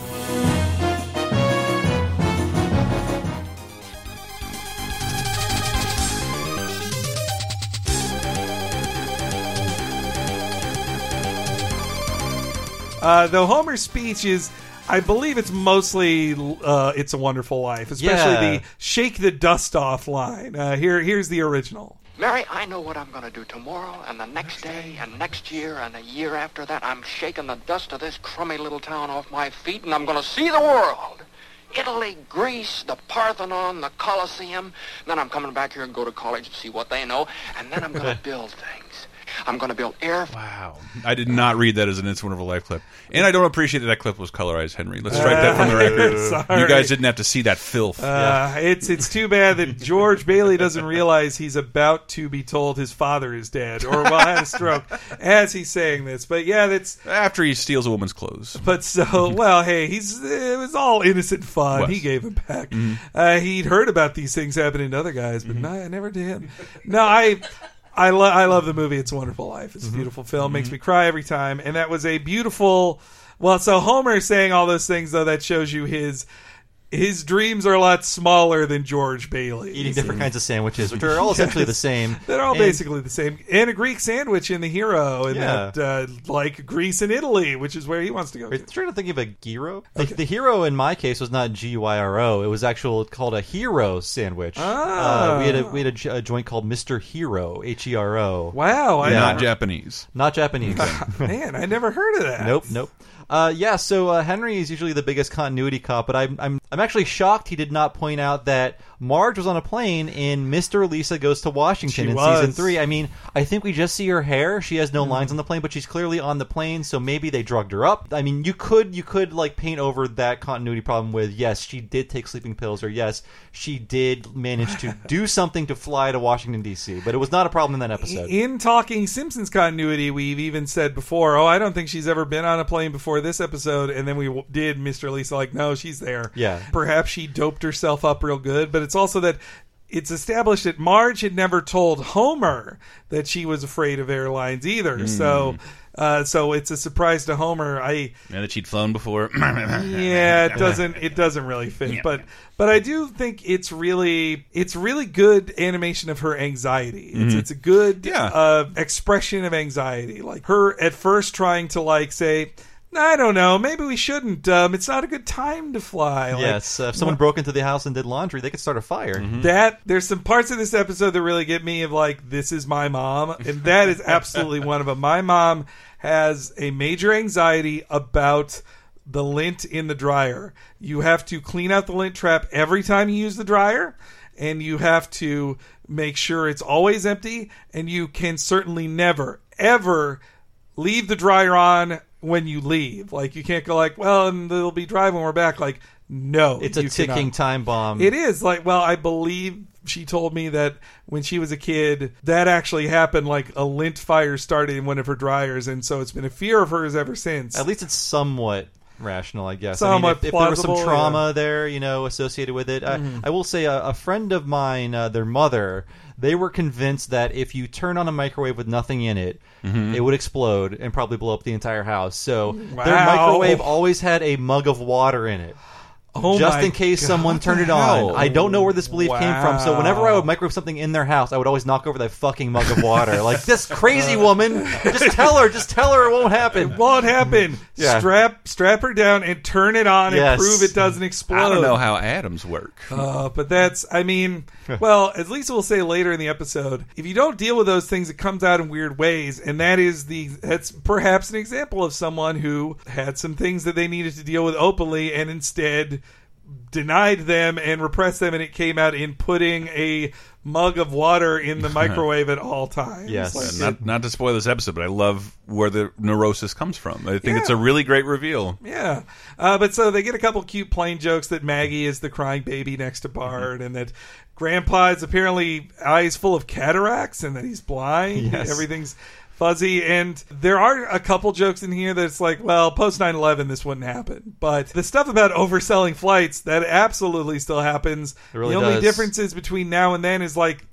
Uh, though Homer's speech is, I believe it's mostly uh, It's a Wonderful Life, especially Yeah. the shake the dust off line. Uh, here, Here's the original. Mary, I know what I'm going to do tomorrow and the next day and next year and a year after that. I'm shaking the dust of this crummy little town off my feet, and I'm going to see the world. Italy, Greece, the Parthenon, the Colosseum. Then I'm coming back here and go to college and see what they know, and then I'm going to build things. I'm going to build air. Wow. I did not read that as an It's a Wonderful Life clip. And I don't appreciate that that clip was colorized, Henry. Let's strike that from the record. Sorry. You guys didn't have to see that filth. Uh, it's it's too bad that George Bailey doesn't realize he's about to be told his father is dead or well had a stroke as he's saying this. But yeah, that's after he steals a woman's clothes. But so well, hey, he's it was all innocent fun. Was. He gave him back. Mm-hmm. Uh, he'd heard about these things happening to other guys, but no, I never did. No, I. I, lo- I love the movie It's a Wonderful Life. It's a beautiful film. Mm-hmm. Makes me cry every time. And that was a beautiful... Well, so Homer saying all those things, though, that shows you his... His dreams are a lot smaller than George Bailey. Eating different kinds of sandwiches, which are all essentially the same. They're all And- basically the same. And a Greek sandwich in The Hero. And Yeah. that, uh, like Greece and Italy, which is where he wants to go. Are you trying to think of a gyro? The, the hero in my case was not G Y R O. It was actual called a hero sandwich. Ah. Uh, we had a we had a, j- a joint called Mister Hero, H E R O. Wow, I Not never- Japanese. Not Japanese. Man, I never heard of that. Nope, nope. Uh, yeah, so uh, Henry is usually the biggest continuity cop, but I'm I'm I'm actually shocked he did not point out that Marge was on a plane in Mister Lisa Goes to Washington She in was. season three. I mean, I think we just see her hair. She has no lines on the plane, but she's clearly on the plane, so maybe they drugged her up. I mean, you could you could like paint over that continuity problem with yes, she did take sleeping pills, or yes, she did manage to do something to fly to Washington D C, but it was not a problem in that episode. In Talking Simpsons continuity, we've even said before, oh, I don't think she's ever been on a plane before this episode, and then we w- did Mister Lisa, like, no, she's there. Yeah. Perhaps she doped herself up real good, but it's also that it's established that Marge had never told Homer that she was afraid of airlines either, Mm. so... Uh, so it's a surprise to Homer. I And that she'd flown before. yeah, it doesn't it doesn't really fit, Yeah. but but I do think it's really it's really good animation of her anxiety. It's, Mhm. it's a good Yeah. uh, expression of anxiety, like her at first trying to like say, I don't know, maybe we shouldn't. Um, it's not a good time to fly. Like, Yes, uh, if someone broke into the house and did laundry, they could start a fire. that there's some parts of this episode that really get me of like, this is my mom, and that is absolutely one of them. My mom has a major anxiety about the lint in the dryer. You have to clean out the lint trap every time you use the dryer, and you have to make sure it's always empty, and you can certainly never, ever leave the dryer on when you leave. Like, you can't go like, well, and it'll be dry when we're back. Like, no. It's a you ticking cannot. time bomb. It is. Like, well, I believe she told me that when she was a kid, that actually happened. Like, a lint fire started in one of her dryers, and so it's been a fear of hers ever since. At least it's somewhat rational, I guess. Somewhat I mean, if, if there was some plausible, trauma yeah. there, you know, associated with it. Mhm. I, I will say a, a friend of mine, uh, their mother, they were convinced that if you turn on a microwave with nothing in it, Mhm. it would explode and probably blow up the entire house. So Wow. their microwave always had a mug of water in it. Oh just my in case God, someone what turned the it on. hell? I don't know where this belief came from. So whenever I Wow. would microwave something in their house, I would always knock over that fucking mug of water. Like, this crazy woman, just tell her, just tell her it won't happen. It won't happen. Yeah. Strap strap her down and turn it on Yes. and prove it doesn't explode. I don't know how atoms work. Uh, but that's, I mean, well, as Lisa will say later in the episode, if you don't deal with those things, it comes out in weird ways. And that is the, that's perhaps an example of someone who had some things that they needed to deal with openly and instead denied them and repressed them, and it came out in putting a mug of water in the microwave at all times. Yes. Like, Uh, not not to spoil this episode, but I love where the neurosis comes from. I think Yeah. it's a really great reveal. Yeah. Uh, but so they get a couple cute plain jokes that Maggie is the crying baby next to Bart, and that Grandpa is apparently eyes full of cataracts, and that he's blind. Yes. Everything's fuzzy. And there are a couple jokes in here that's like, well, post nine eleven, this wouldn't happen. But the stuff about overselling flights, that absolutely still happens. It really the only does. differences between now and then is like that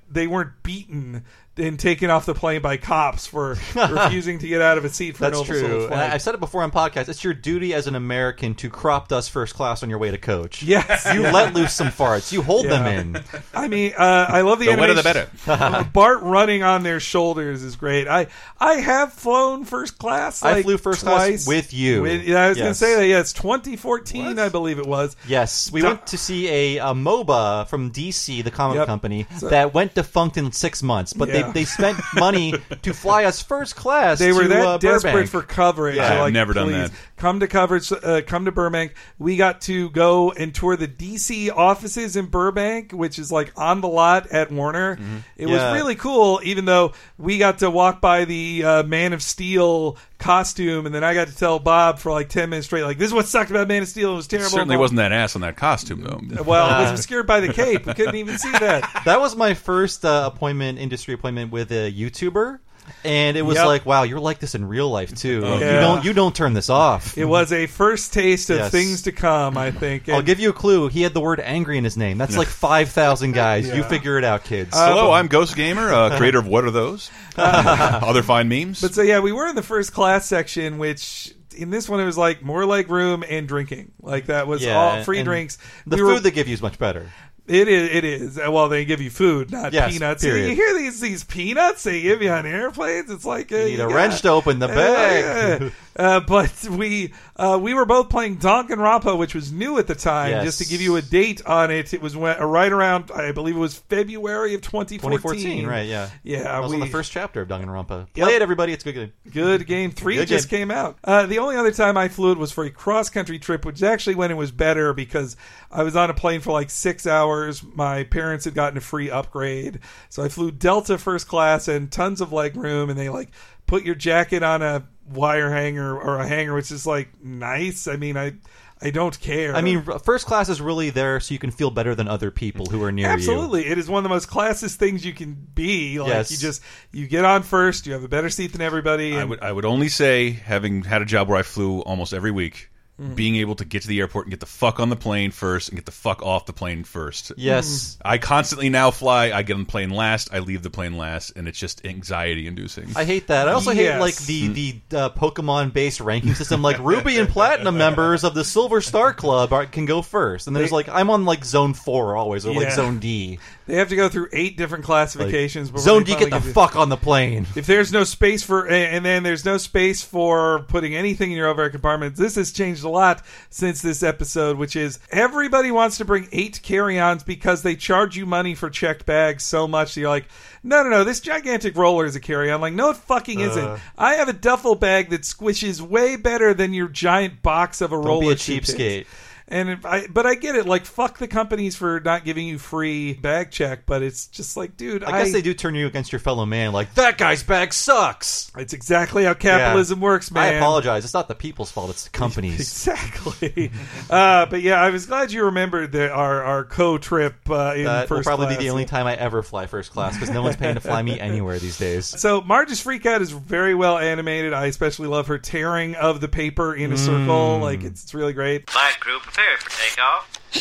they weren't beaten and taken off the plane by cops for refusing to get out of a seat for That's an true. oversold And flight. I- I've said it before on podcasts. It's your duty as an American to crop dust first class on your way to coach. Yes. You let loose some farts. You hold them Yeah. in. I mean, uh, I love the, The wetter the animation. Uh, Bart running on their shoulders is great. I I have flown first class. I like, flew first class twice. with you. With- yeah, I was going to Yes. say that. Yeah, it's twenty fourteen, I believe it was. Yes, we Do- went to see a, a MOBA from D C, the comic Yep. company, So- that went defunct in six months. But Yeah. they, they spent money to fly us first class. They were to, that uh, desperate Burbank. for coverage. Yeah. They're I've like, never done "Please, that." Come to coverage. Uh, come to Burbank. We got to go and tour the D C offices in Burbank, which is like on the lot at Warner. It Yeah. was really cool, even though we got to walk by the uh, Man of Steel costume, and then I got to tell Bob for like ten minutes straight, like, this is what sucked about Man of Steel. It was terrible. Certainly wasn't that ass on that costume, though. Well, it was obscured by the cape. We couldn't even see that. That was my first uh, appointment, industry appointment with a YouTuber. And it was Yep. like, wow, you're like this in real life too. Oh, You yeah. don't you don't turn this off. It was a first taste of Yes. things to come, I think. I'll And- give you a clue. He had the word angry in his name. That's like five thousand guys. You figure it out, kids. Hello, I'm Ghost Gamer, uh, creator of What Are Those? Other fine memes. But so yeah, we were in the first class section, which in this one it was like more leg room and drinking. Like that was Yeah, all free and drinks. The We food were- they give you is much better. It is. It is. Well, they give you food, not Yes, peanuts. period. You hear these these peanuts they give you on airplanes? It's like uh, You need a got- wrench to open the Uh, bag. yeah. Uh, but we uh, we were both playing Danganronpa, which was new at the time. Yes. Just to give you a date on it, it was when, uh, right around I believe it was February of twenty fourteen. twenty fourteen, right? Yeah, Yeah, That was we, on the first chapter of Danganronpa. Yep. Play it, everybody. It's a good game. Good game. Three Good just game. came out. Uh, the only other time I flew it was for a cross-country trip, which is actually when it was better because I was on a plane for like six hours. My parents had gotten a free upgrade. So I flew Delta first class and tons of leg room, and they like put your jacket on a wire hanger or a hanger, which is like nice. I mean, I I don't care. I mean, r- first class is really there so you can feel better than other people who are near Absolutely. It is one of the most classist things you can be. Like Yes. you just you get on first, you have a better seat than everybody. I and- would I would only say, having had a job where I flew almost every week, Mhm. being able to get to the airport and get the fuck on the plane first and get the fuck off the plane first. Yes. I constantly now fly. I get on the plane last. I leave the plane last, and it's just anxiety inducing. I hate that. I also hate Yes. like the the uh, Pokemon based ranking system. Like Ruby and Platinum members of the Silver Star Club are, can go first, and there's They- like I'm on like Zone Four always, or like Yeah. Zone D. They have to go through eight different classifications. before Zone they D, get finally the give you- fuck on the plane. If there's no space for, and then there's no space for putting anything in your overhead compartment. This has changed a lot since this episode, which is everybody wants to bring eight carry-ons because they charge you money for checked bags so much that you're like, no, no, no, this gigantic roller is a carry-on. Like, no, it fucking isn't. Uh. I have a duffel bag that squishes way better than your giant box of a Don't roller. be a suitcase. cheapskate. And if I, but I get it. Like, fuck the companies for not giving you free bag check. But it's just like, dude, I guess they do turn you against your fellow man. Like that guy's bag sucks. It's exactly how capitalism Yeah. works, man. I apologize. It's not the people's fault. It's the companies. Exactly. uh, but yeah, I was glad you remembered the, our our co trip uh, in That will first probably class. be the only time I ever fly first class because no one's paying to fly me anywhere these days. So Marge's freak out is very well animated. I especially love her tearing of the paper in a circle. Mm. Like it's, it's really great. Flight crew, prepare for takeoff.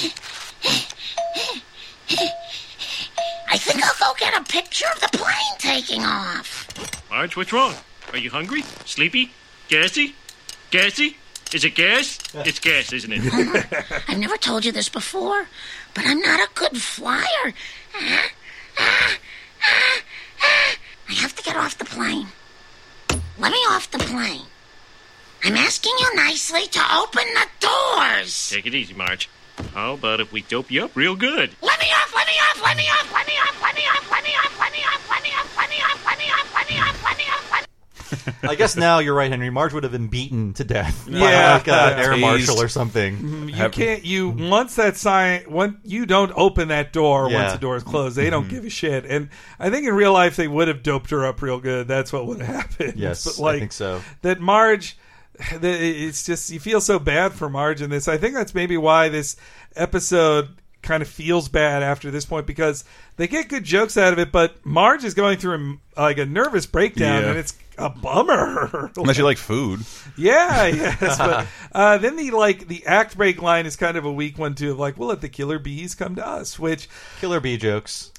I think I'll go get a picture of the plane taking off. Marge, what's wrong? Are you hungry? Sleepy? Gassy? Gassy? Is it gas? It's gas, isn't it? I've never told you this before, but I'm not a good flyer. Ah, ah, ah, ah. I have to get off the plane. Let me off the plane. I'm asking you nicely to open the doors. Take it easy, Marge. How about if we dope you up real good? Let me off, let me off, let me off, let me off, let me off, let me off, let me off, let me off, let me off, let me off, let me off, let me off, let me I guess now you're right, Henry. Marge would have been beaten to death by Yeah. like an air Tased. marshal or something. Mm, You can't. You once that sign. When you don't open that door Yeah. once the door is closed, they don't Mhm. give a shit. And I think in real life they would have doped her up real good. That's what would have happened. Yes, but I like, think so. That Marge. that It's just you feel so bad for Marge in this. I think that's maybe why this episode kind of feels bad after this point because they get good jokes out of it, but Marge is going through a, like a nervous breakdown, Yeah. and it's a bummer. Unless you like food. Yeah, yes, but uh, then the like the act break line is kind of a weak one too. Of like, we'll let the killer bees come to us, which Killer bee jokes.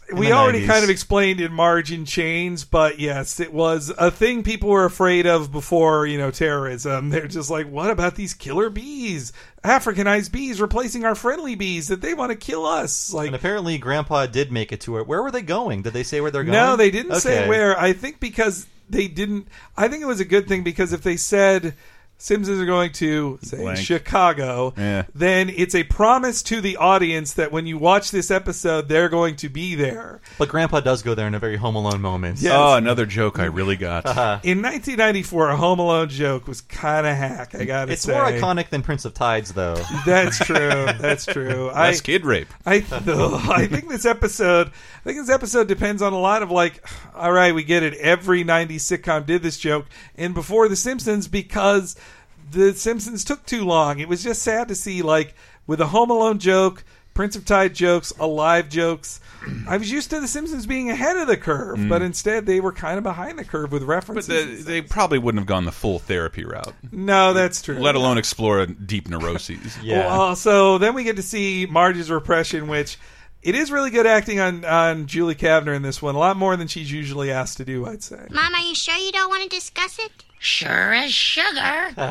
In we the already nineties. kind of explained in Marge in Chains, but yes, it was a thing people were afraid of before, you know, terrorism. They're just like, what about these killer bees? Africanized bees replacing our friendly bees that they want to kill us. Like, and apparently Grandpa did make it to it. Where were they going? Did they say where they're going? no, they didn't say Okay. where. I think because they didn't. I think it was a good thing because if they said Simpsons are going to, say, Blank. Chicago, Yeah. then it's a promise to the audience that when you watch this episode, they're going to be there. But Grandpa does go there in a very Home Alone moment. Yes. Oh, another joke I really got. In nineteen ninety-four, a Home Alone joke was kind of hack, I gotta It's say. more iconic than Prince of Tides, though. That's true. That's true. Less I, kid rape. I, ugh, I think this episode, I think this episode depends on a lot of like, all right, we get it. Every nineties sitcom did this joke, and before The Simpsons, because The Simpsons took too long. It was just sad to see, like, with a Home Alone joke, Prince of Tide jokes, Alive jokes. I was used to The Simpsons being ahead of the curve, Mm. but instead they were kind of behind the curve with But references. the, they probably wouldn't have gone the full therapy route. No, that's true. Let alone explore deep neuroses. Well, uh, so then we get to see Marge's repression, which it is really good acting on, on Julie Kavner in this one. A lot more than she's usually asked to do, I'd say. Mom, are you sure you don't want to discuss it? Sure as sugar.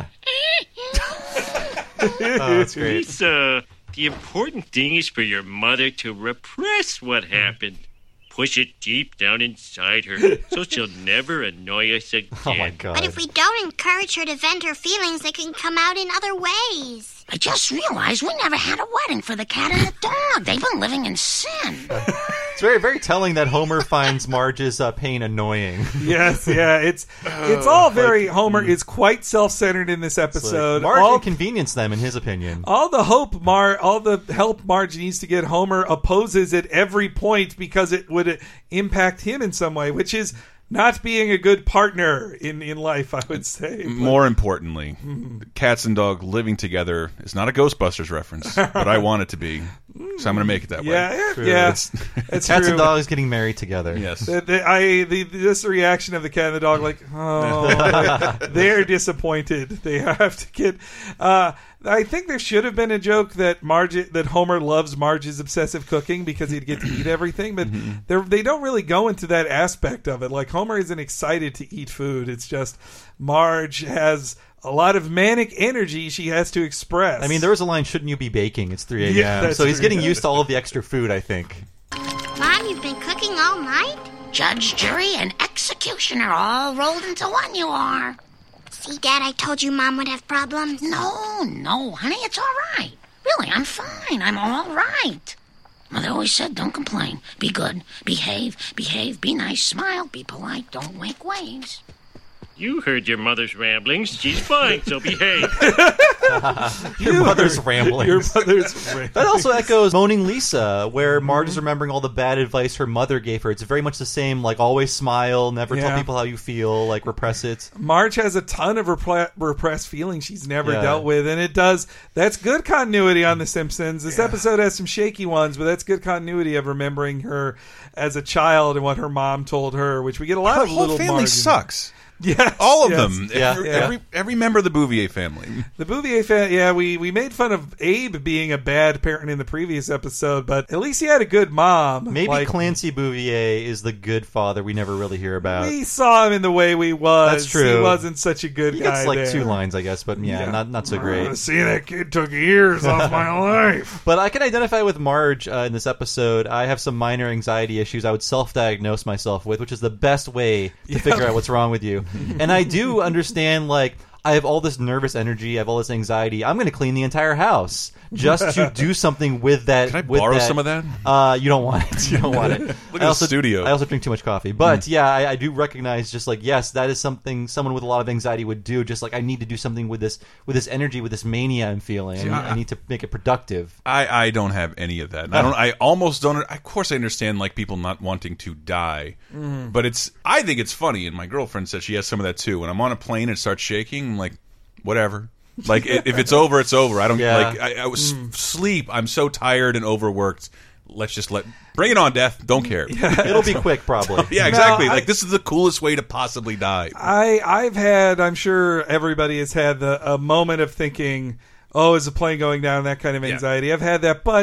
Oh, that's great. Lisa, the important thing is for your mother to repress what happened. Push it deep down inside her so she'll never annoy us again. Oh, my God. But if we don't encourage her to vent her feelings, they can come out in other ways. I just realized we never had a wedding for the cat and the dog. They've been living in sin. It's very, very telling that Homer finds Marge's uh, pain annoying. Yes, yeah, it's it's all very Homer is quite self-centered in this It's like, episode. Marge all, inconvenienced them, in his opinion. all the hope Mar, all the help Marge needs to get, Homer opposes at every point because it would impact him in some way, which is not being a good partner in, in life, I would say. But- More importantly, cats and dog living together is not a Ghostbusters reference, but I want it to be, so I'm going to make it that way. Yeah, yeah, True. yeah. It's- It's Cats true. and dogs getting married together. Yes. The, the, I the this reaction of the cat and the dog, like, oh, they're, they're disappointed. They have to get. Uh, I think there should have been a joke that Marge that Homer loves Marge's obsessive cooking because he'd get to eat everything, but they're they don't really go into that aspect of it. Like, Homer isn't excited to eat food. It's just Marge has a lot of manic energy she has to express. I mean, there was a line, shouldn't you be baking? It's three a.m. Yeah, that's so he's true. getting used to all of the extra food, I think. Mom, you've been cooking all night? Judge, jury, and executioner all rolled into one you are. See, Dad, I told you Mom would have problems. No, no, honey, it's all right. Really, I'm fine. I'm all right. Mother always said, don't complain. Be good. Behave. Behave. Be nice. Smile. Be polite. Don't make waves. You heard your mother's ramblings. She's fine, so behave. Your mother's rambling. Your mother's rambling. That also echoes Moaning Lisa, where Marge is remembering all the bad advice her mother gave her. It's very much the same, like, always smile, never Yeah. tell people how you feel, like, repress it. Marge has a ton of repre- repressed feelings she's never Yeah. dealt with, and it does. That's good continuity on The Simpsons. This episode has some shaky ones, but that's good continuity of remembering her as a child and what her mom told her, which we get a lot Her of whole little family Marge in- sucks. Yes, All of yes. them. Yeah. Every, Yeah. every every member of the Bouvier family. The Bouvier fan, yeah, we, we made fun of Abe being a bad parent in the previous episode, but at least he had a good mom. Maybe Like, Clancy Bouvier is the good father we never really hear about. we saw him in The Way We Was. That's true. He wasn't such a good He guy gets like there. two lines, I guess, but yeah, Yeah. not not so Uh, great. see, that kid took years off my life. But I can identify with Marge uh, in this episode. I have some minor anxiety issues I would self-diagnose myself with, which is the best way to Yeah. figure out what's wrong with you. And I do understand, like, I have all this nervous energy, I have all this anxiety. I'm going to clean the entire house just to do something with that. Can I with borrow that. some of that? Uh, you don't want it. You don't want it. Look I at the also, studio. I also drink too much coffee. But yeah, I, I do recognize just like, yes, that is something someone with a lot of anxiety would do. Just like, I need to do something with this with this energy, with this mania I'm feeling. I, See, need, I- I need to make it productive. I, I don't have any of that. I don't. I almost don't. Of course, I understand like people not wanting to die, Mm. but it's. I think it's funny, and my girlfriend said she has some of that too. When I'm on a plane and it starts shaking, I'm like, whatever. Like i- if it's over, it's over. I don't Yeah. like. I, I was sleep. I'm so tired and overworked. Let's just let bring it on, death. Don't care. It'll be quick, probably. Yeah, exactly. No, I- like this is the coolest way to possibly die. I I've had, I'm sure everybody has had the a moment of thinking, oh, is the plane going down? That kind of anxiety. I've had that, but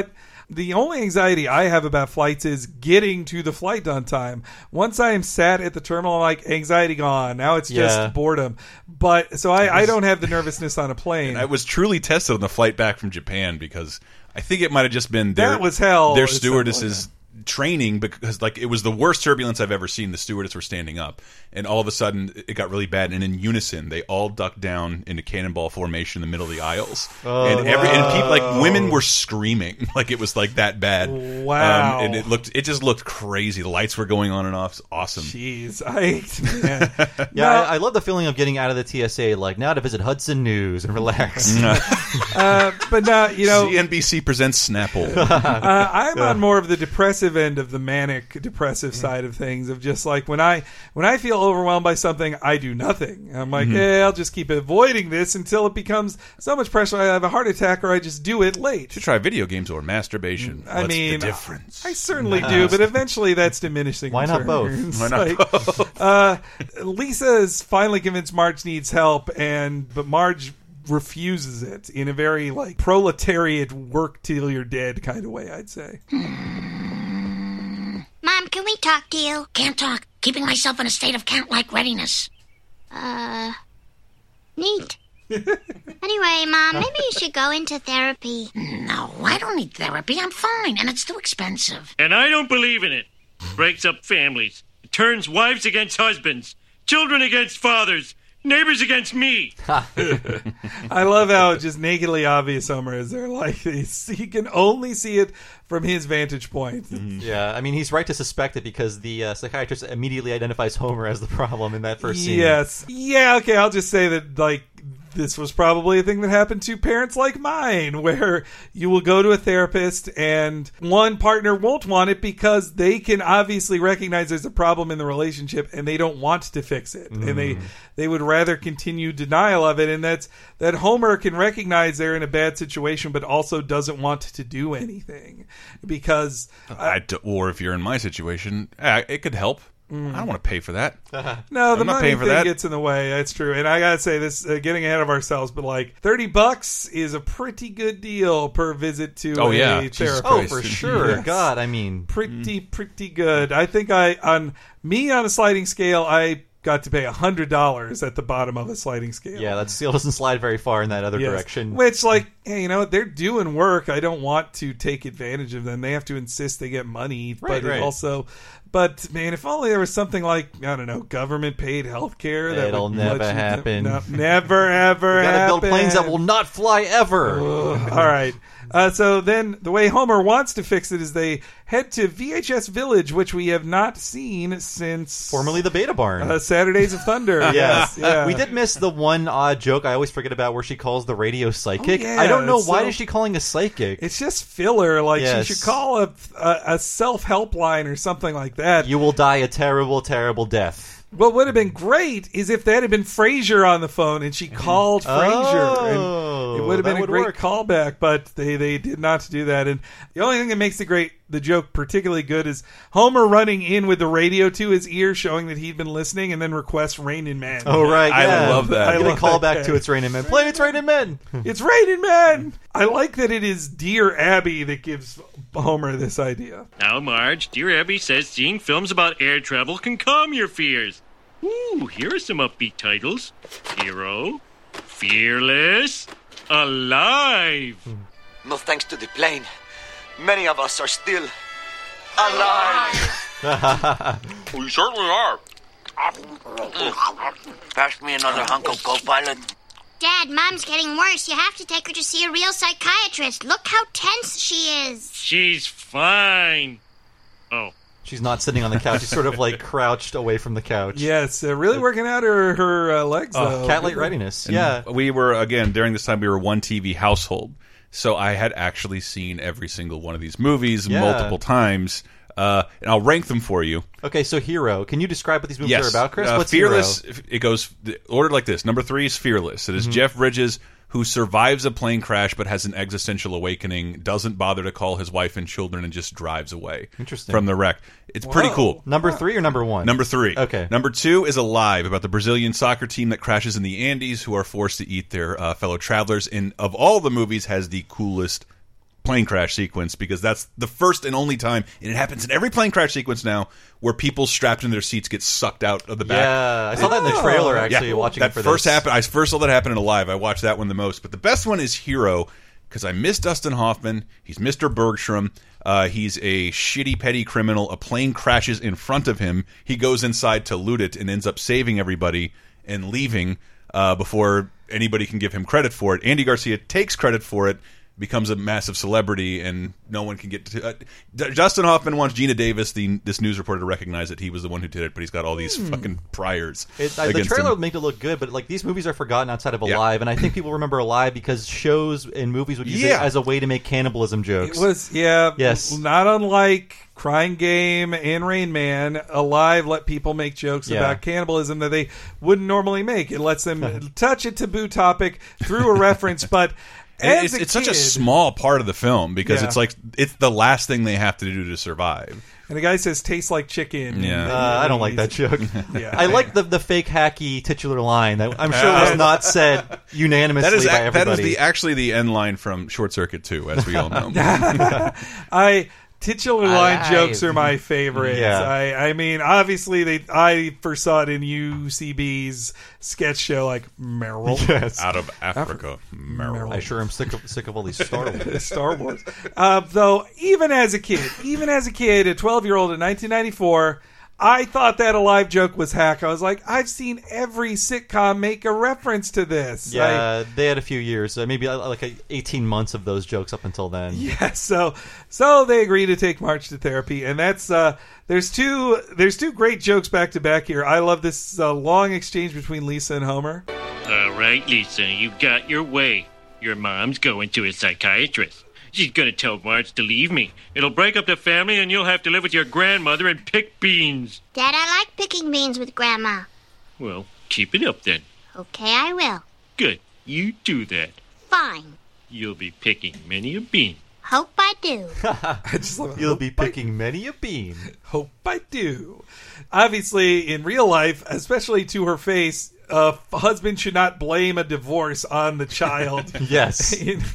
The only anxiety I have about flights is getting to the flight on time. Once I am sat at the terminal, I'm like, anxiety gone. Now it's just Yeah. boredom. But so I, I don't have the nervousness on a plane. And I was truly tested on the flight back from Japan because I think it might have just been their, That was hell. their It sounded stewardesses training, because like it was the worst turbulence I've ever seen. The stewardess were standing up, and all of a sudden it got really bad, and in unison they all ducked down into cannonball formation in the middle of the aisles. Oh, and every and people, like wow. women were screaming like it was like that bad. Wow. Um, and it looked it just looked crazy. The lights were going on and off. It's awesome. Jeez, I man. Yeah, No. I, I love the feeling of getting out of the T S A, like now to visit Hudson News and relax. uh, but now you know C N B C presents Snapple. uh, I'm on more of the depressive end of the manic depressive side of things, of just like when I when I feel overwhelmed by something, I do nothing. I'm like, Mhm. eh, I'll just keep avoiding this until it becomes so much pressure I have a heart attack, or I just do it late. To try video games or masturbation. I What's mean, the difference? I certainly do, but eventually that's diminishing. Why not both? returns. Why not Like, both? Uh, Lisa is finally convinced Marge needs help, and but Marge refuses it in a very like proletariat work till you're dead kind of way, I'd say. Mom, can we talk to you? Can't talk. Keeping myself in a state of cat-like readiness. Uh, neat. Anyway, Mom, maybe you should go into therapy. No, I don't need therapy. I'm fine, and it's too expensive. And I don't believe in it. Breaks up families. It turns wives against husbands. Children against fathers. Neighbors against me. I love how just nakedly obvious Homer is. They're like, he's, he can only see it from his vantage point. Yeah, I mean, he's right to suspect it because the uh, psychiatrist immediately identifies Homer as the problem in that first scene. Yes. Yeah, okay, I'll just say that, like, this was probably a thing that happened to parents like mine, where you will go to a therapist and one partner won't want it because they can obviously recognize there's a problem in the relationship and they don't want to fix it. Mm. And they, they would rather continue denial of it. And that's that Homer can recognize they're in a bad situation, but also doesn't want to do anything because... I d- or if you're in my situation, uh, it could help. Mm. I don't want to pay for that. No, the I'm not money paying for thing that. gets in the way. That's true. And I gotta say this, uh, getting ahead of ourselves, but like thirty bucks is a pretty good deal per visit to Oh, a yeah. therapist. Jesus Oh, Christ. for sure. Yes. God, I mean, Pretty, pretty good. I think I, on me on a sliding scale, I got to pay a hundred dollars at the bottom of a sliding scale. yeah, that scale doesn't slide very far in that other Yes. direction. Which, like, hey, you know what? They're doing work. I don't want to take advantage of them. They have to insist they get money, Right, but it right. also, but man, if only there was something like, I don't know, government paid health care. That It'll would never let you- happen. No, never, ever We gotta happen. build planes that will not fly ever. Ugh. All right. Uh, so then the way Homer wants to fix it is they head to V H S Village, which we have not seen since... Formerly the Beta Barn. Uh, Saturdays of Thunder. yes. Yeah. We did miss the one odd joke I always forget about where she calls the radio psychic. Oh, yeah, I don't know it's why so- is she calling a psychic. It's just filler. Like, Yes. she should call a, a, a self-help line or something like that. You will die a terrible, terrible death. What would have been great is if that had been Frasier on the phone and she called Frasier. Oh, and it would have that been a would great work. callback, but they, they did not do that. And the only thing that makes the great the joke particularly good is Homer running in with the radio to his ear, showing that he'd been listening, and then requests Raining Men. Oh, right. I yeah. love that. I I get a love call that back to It's Raining Men. Play It's Raining Men. It's Raining Men! I like that it is Dear Abby that gives Homer this idea. Now, Marge, Dear Abby says seeing films about air travel can calm your fears. Ooh, here are some upbeat titles. Hero, Fearless, Alive. No thanks to the plane, many of us are still alive. We certainly are. Pass me another hunk of co-pilot. Dad, Mom's getting worse. You have to take her to see a real psychiatrist. Look how tense she is. She's fine. Oh. She's not sitting on the couch. She's sort of like crouched away from the couch. Yes, uh, really working out her, her uh, legs, though. Cat-like readiness. And Yeah. we were, again, during this time, we were one T V household. So I had actually seen every single one of these movies Yeah. multiple times. Uh, and I'll rank them for you. Okay, so Hero. Can you describe what these movies Yes. are about, Chris? Uh, What's Fearless, Hero? it goes ordered like this. Number three is Fearless. It is Mhm. Jeff Bridges, who survives a plane crash but has an existential awakening, doesn't bother to call his wife and children, and just drives away Interesting. from the wreck. It's pretty Whoa. cool. Number three or number one? Number three. Okay. Number two is Alive, about the Brazilian soccer team that crashes in the Andes, who are forced to eat their uh, fellow travelers. And of all the movies, has the coolest plane crash sequence, because that's the first and only time, and it happens in every plane crash sequence now, where people strapped in their seats get sucked out of the back. Yeah, I saw that in the trailer, actually, yeah, watching that it for first this. Happened, I first saw that happen in Alive. I watched that one the most. But the best one is Hero, because I miss Dustin Hoffman. He's Mister Bergstrom. Uh, he's a shitty, petty criminal. A plane crashes in front of him. He goes inside to loot it and ends up saving everybody and leaving uh, before anybody can give him credit for it. Andy Garcia takes credit for it, becomes a massive celebrity, and no one can get to. Uh, Dustin Hoffman wants Gina Davis, the this news reporter, to recognize that he was the one who did it, but he's got all these Hmm. fucking priors. It, uh, the against trailer him. made it look good, but like these movies are forgotten outside of Yeah. Alive, and I think people remember Alive because shows and movies would use Yeah. it as a way to make cannibalism jokes. It was, yeah. Yes. Not unlike Crying Game and Rain Man, Alive let people make jokes Yeah. about cannibalism that they wouldn't normally make. It lets them touch a taboo topic through a reference, but And as it's, a it's such a kid- small part of the film because Yeah. it's like it's the last thing they have to do to survive. And the guy says, tastes like chicken. Yeah. Uh, I don't like that joke. Yeah. I like the the fake hacky titular line that I'm sure was not said unanimously That is, by ac- that everybody. is the actually the end line from Short Circuit two, as we all know. I titular line I- jokes are my favorites. Yeah. I, I mean, obviously, they. I first saw it in U C B's sketch show, like Merrill. Yes. Out of Africa, Merrill. I sure am sick of sick of all these Star Wars. Star Wars. Uh, though, even as a kid, even as a kid, a twelve-year-old in nineteen ninety-four, I thought that Alive joke was hack. I was like, I've seen every sitcom make a reference to this. Yeah, they had a few years, uh, maybe uh, like uh, eighteen months of those jokes up until then. Yeah, so so they agree to take March to therapy, and that's uh, there's two there's two great jokes back to back here. I love this uh, long exchange between Lisa and Homer. All right, Lisa, you got your way. Your mom's going to a psychiatrist. She's gonna tell Marge to leave me. It'll break up the family, and you'll have to live with your grandmother and pick beans. Dad, I like picking beans with Grandma. Well, keep it up then. Okay, I will. Good. You do that. Fine. You'll be picking many a bean. Hope I do. I just love it. You'll be picking many a bean. Hope I do. Obviously, in real life, especially to her face, a husband should not blame a divorce on the child. Yes.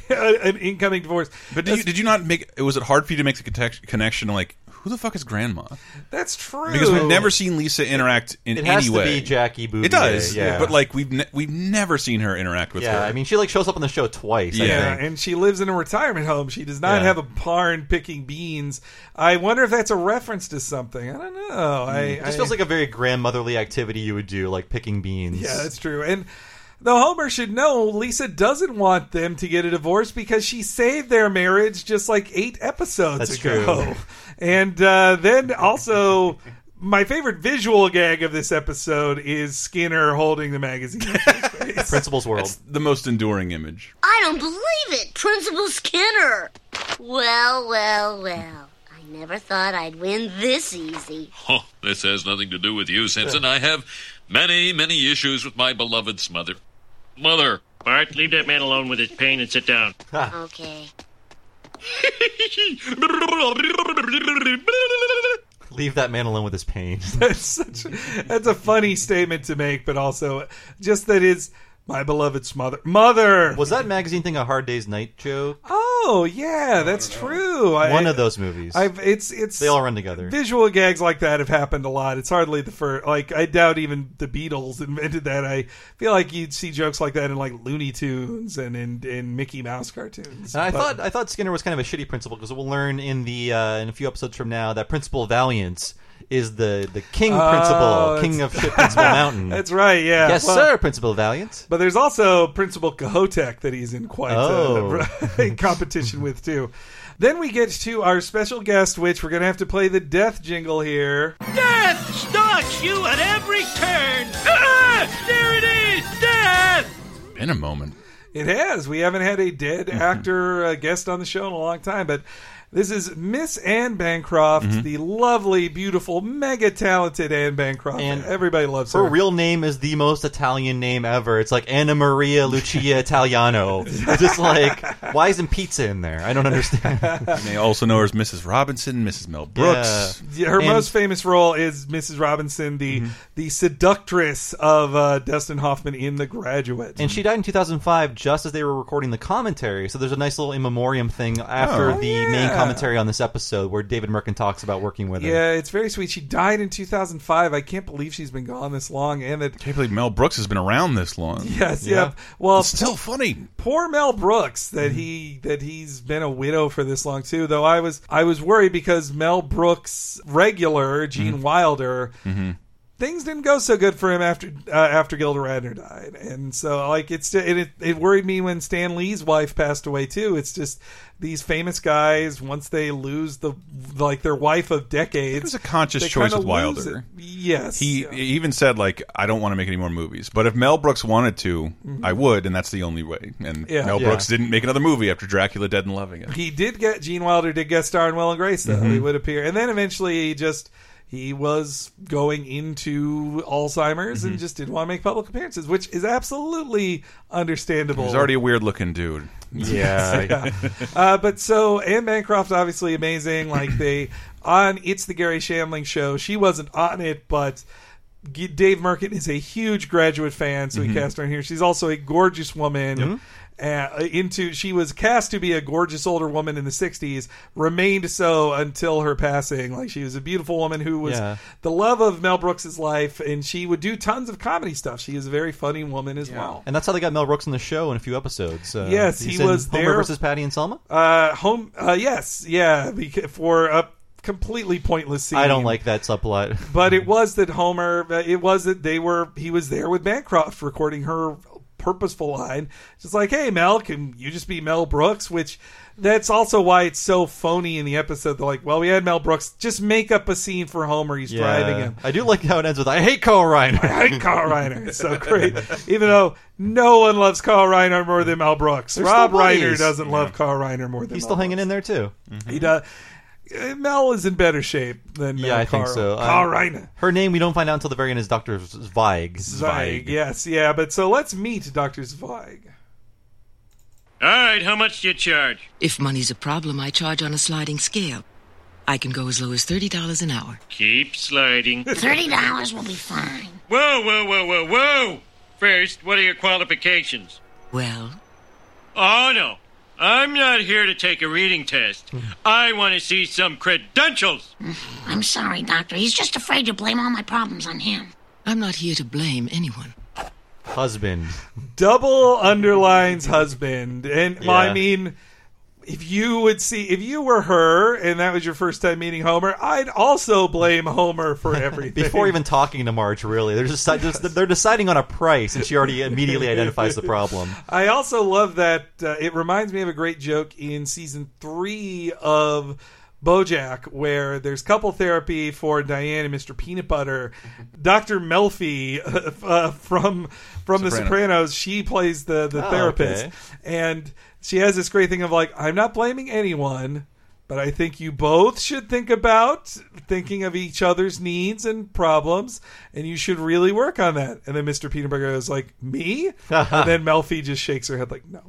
An incoming divorce. But did you, did you not make? Was it hard for you to make the context- connection? Like, who the fuck is Grandma? That's true. Because we've never seen Lisa interact in It any has to way. be Jackie Bouvier. It does, yeah. But like we've ne we've never seen her interact with Yeah, her. I mean, she like shows up on the show twice. I Yeah, think. and she lives in a retirement home. She does not Yeah. have a barn picking beans. I wonder if that's a reference to something. I don't know. I, It just I- feels like a very grandmotherly activity you would do, like picking beans. Yeah, that's true. And though Homer should know, Lisa doesn't want them to get a divorce because she saved their marriage just like eight episodes That's ago. true. And uh, then also, my favorite visual gag of this episode is Skinner holding the magazine. Principal's World. That's the most enduring image. I don't believe it, Principal Skinner. Well, well, well. I never thought I'd win this easy. Oh, this has nothing to do with you, Simpson. I have many, many issues with my beloved's mother. Mother. Bart, leave that man alone with his pain and sit down. Okay. Leave that man alone with his pain. that's such that's a funny statement to make, but also just that is my beloved's mother. Mother. Was that magazine thing a Hard Day's Night joke? Oh yeah, that's true. I- One of those movies. I've it's it's They all run together. Visual gags like that have happened a lot. It's hardly the first. Like I doubt even the Beatles invented that. I feel like you'd see jokes like that in like Looney Tunes and in, in Mickey Mouse cartoons. And I But- thought I thought Skinner was kind of a shitty principal because we'll learn in the uh, in a few episodes from now that Principal Valiant is the the king Oh, principal, king that's- of shit Principal Mountain. That's right. Yeah. Yes, Well, sir, Principal Valiant. But there's also Principal Cahotek that he's in quite Oh. a, competition with too. Then we get to our special guest, which we're going to have to play the death jingle here. Death stalks you at every turn. Ah, there it is, death. In a moment. It has. We haven't had a dead actor uh, guest on the show in a long time, but This is Miss Anne Bancroft, Mhm. the lovely, beautiful, mega talented Anne Bancroft. And everybody loves her her. real name is the most Italian name ever. It's like Anna Maria Lucia Italiano. It's just like, why isn't pizza in there? I don't understand. You may also know her as Missus Robinson, Missus Mel Brooks. Yeah, her And- most famous role is Missus Robinson, the the seductress of uh, Dustin Hoffman in The Graduate. And she died in two thousand five just as they were recording the commentary. So there's a nice little in memoriam thing after Oh, the yeah. main commentary on this episode where David Merkin talks about working with her. Yeah, it's very sweet. She died in two thousand five. I can't believe she's been gone this long. And that Can't believe Mel Brooks has been around this long. Yes, yeah. Well, It's still funny. Poor Mel Brooks that he that he's been a widow for this long too. Though I was I was worried because Mel Brooks' regular Gene Mhm. Wilder. Mm-hmm. Things didn't go so good for him after uh, after Gilda Radner died, and so like it's it, it it worried me when Stan Lee's wife passed away too. It's just these famous guys, once they lose the like their wife of decades, It was a conscious they choice kinda with lose Wilder. it. Yes, He, he even said, like, I don't want to make any more movies. But if Mel Brooks wanted to, Mhm. I would, and that's the only way. And Yeah. Mel Yeah. Brooks didn't make another movie after Dracula Dead and Loving It. He did get Gene Wilder did guest star in Will and Grace though. Mhm. He would appear, and then eventually he just he was going into Alzheimer's and Mhm. just didn't want to make public appearances, which is absolutely understandable. He was already a weird-looking dude. Yeah. yeah. Uh, but so Anne Bancroft, obviously amazing. Like they on It's the Gary Shandling Show, she wasn't on it, but G- Dave Merkin is a huge Graduate fan, so he Mhm. cast her in here. She's also a gorgeous woman. Yep. Uh, into she was cast to be a gorgeous older woman in the sixties, remained so until her passing. Like she was a beautiful woman who was Yeah. the love of Mel Brooks's life, and she would do tons of comedy stuff. She is a very funny woman as well. And that's how they got Mel Brooks on the show in a few episodes. Uh, Yes, he's he in was Homer there- versus Patty and Selma. Uh, home. Uh, yes, yeah, beca- for a completely pointless scene. I don't like that subplot. But it was that Homer. uh, It was that they were. He was there with Bancroft recording her purposeful line. Just like, hey, Mel, can you just be Mel Brooks? Which that's also why it's so phony in the episode. They're like, well, we had Mel Brooks. Just make up a scene for Homer. He's driving him. I do like how it ends with "I hate Carl Reiner." I hate Carl Reiner. It's so great. Even though no one loves Carl Reiner more than Mel Brooks. They're Rob still buddies. Reiner doesn't Yeah. love Carl Reiner more than He's Mel still hanging in there too. He does. Uh, Mel is in better shape than Yeah, uh, I think Carl. so. Carl Um, Reiner. Her name we don't find out until the very end is Doctor Zweig. Zweig. Yes, yeah. But so let's meet Doctor Zweig. All right, how much do you charge? If money's a problem, I charge on a sliding scale. I can go as low as thirty dollars an hour. Keep sliding. Thirty dollars will be fine. Whoa, whoa, whoa, whoa, whoa! First, what are your qualifications? Well, Oh, no. I'm not here to take a reading test. I want to see some credentials. I'm sorry, Doctor. He's just afraid to blame all my problems on him. I'm not here to blame anyone. Husband. Double underlines husband. And well, I Yeah. mean, if you would see, if you were her and that was your first time meeting Homer, I'd also blame Homer for everything. Before even talking to Marge, really, they're just, just they're deciding on a price, and she already immediately identifies the problem. I also love that uh, it reminds me of a great joke in season three of BoJack, where there's couple therapy for Diane and Mister Peanut Butter. Doctor Melfi uh, uh, from from The Sopranos. Sopranos, she plays the the Oh, therapist, okay. and she has this great thing of like, I'm not blaming anyone, but I think you both should think about thinking of each other's needs and problems, and you should really work on that. And then Mister Peanut Butter goes like, me? And then Melfi just shakes her head like, no.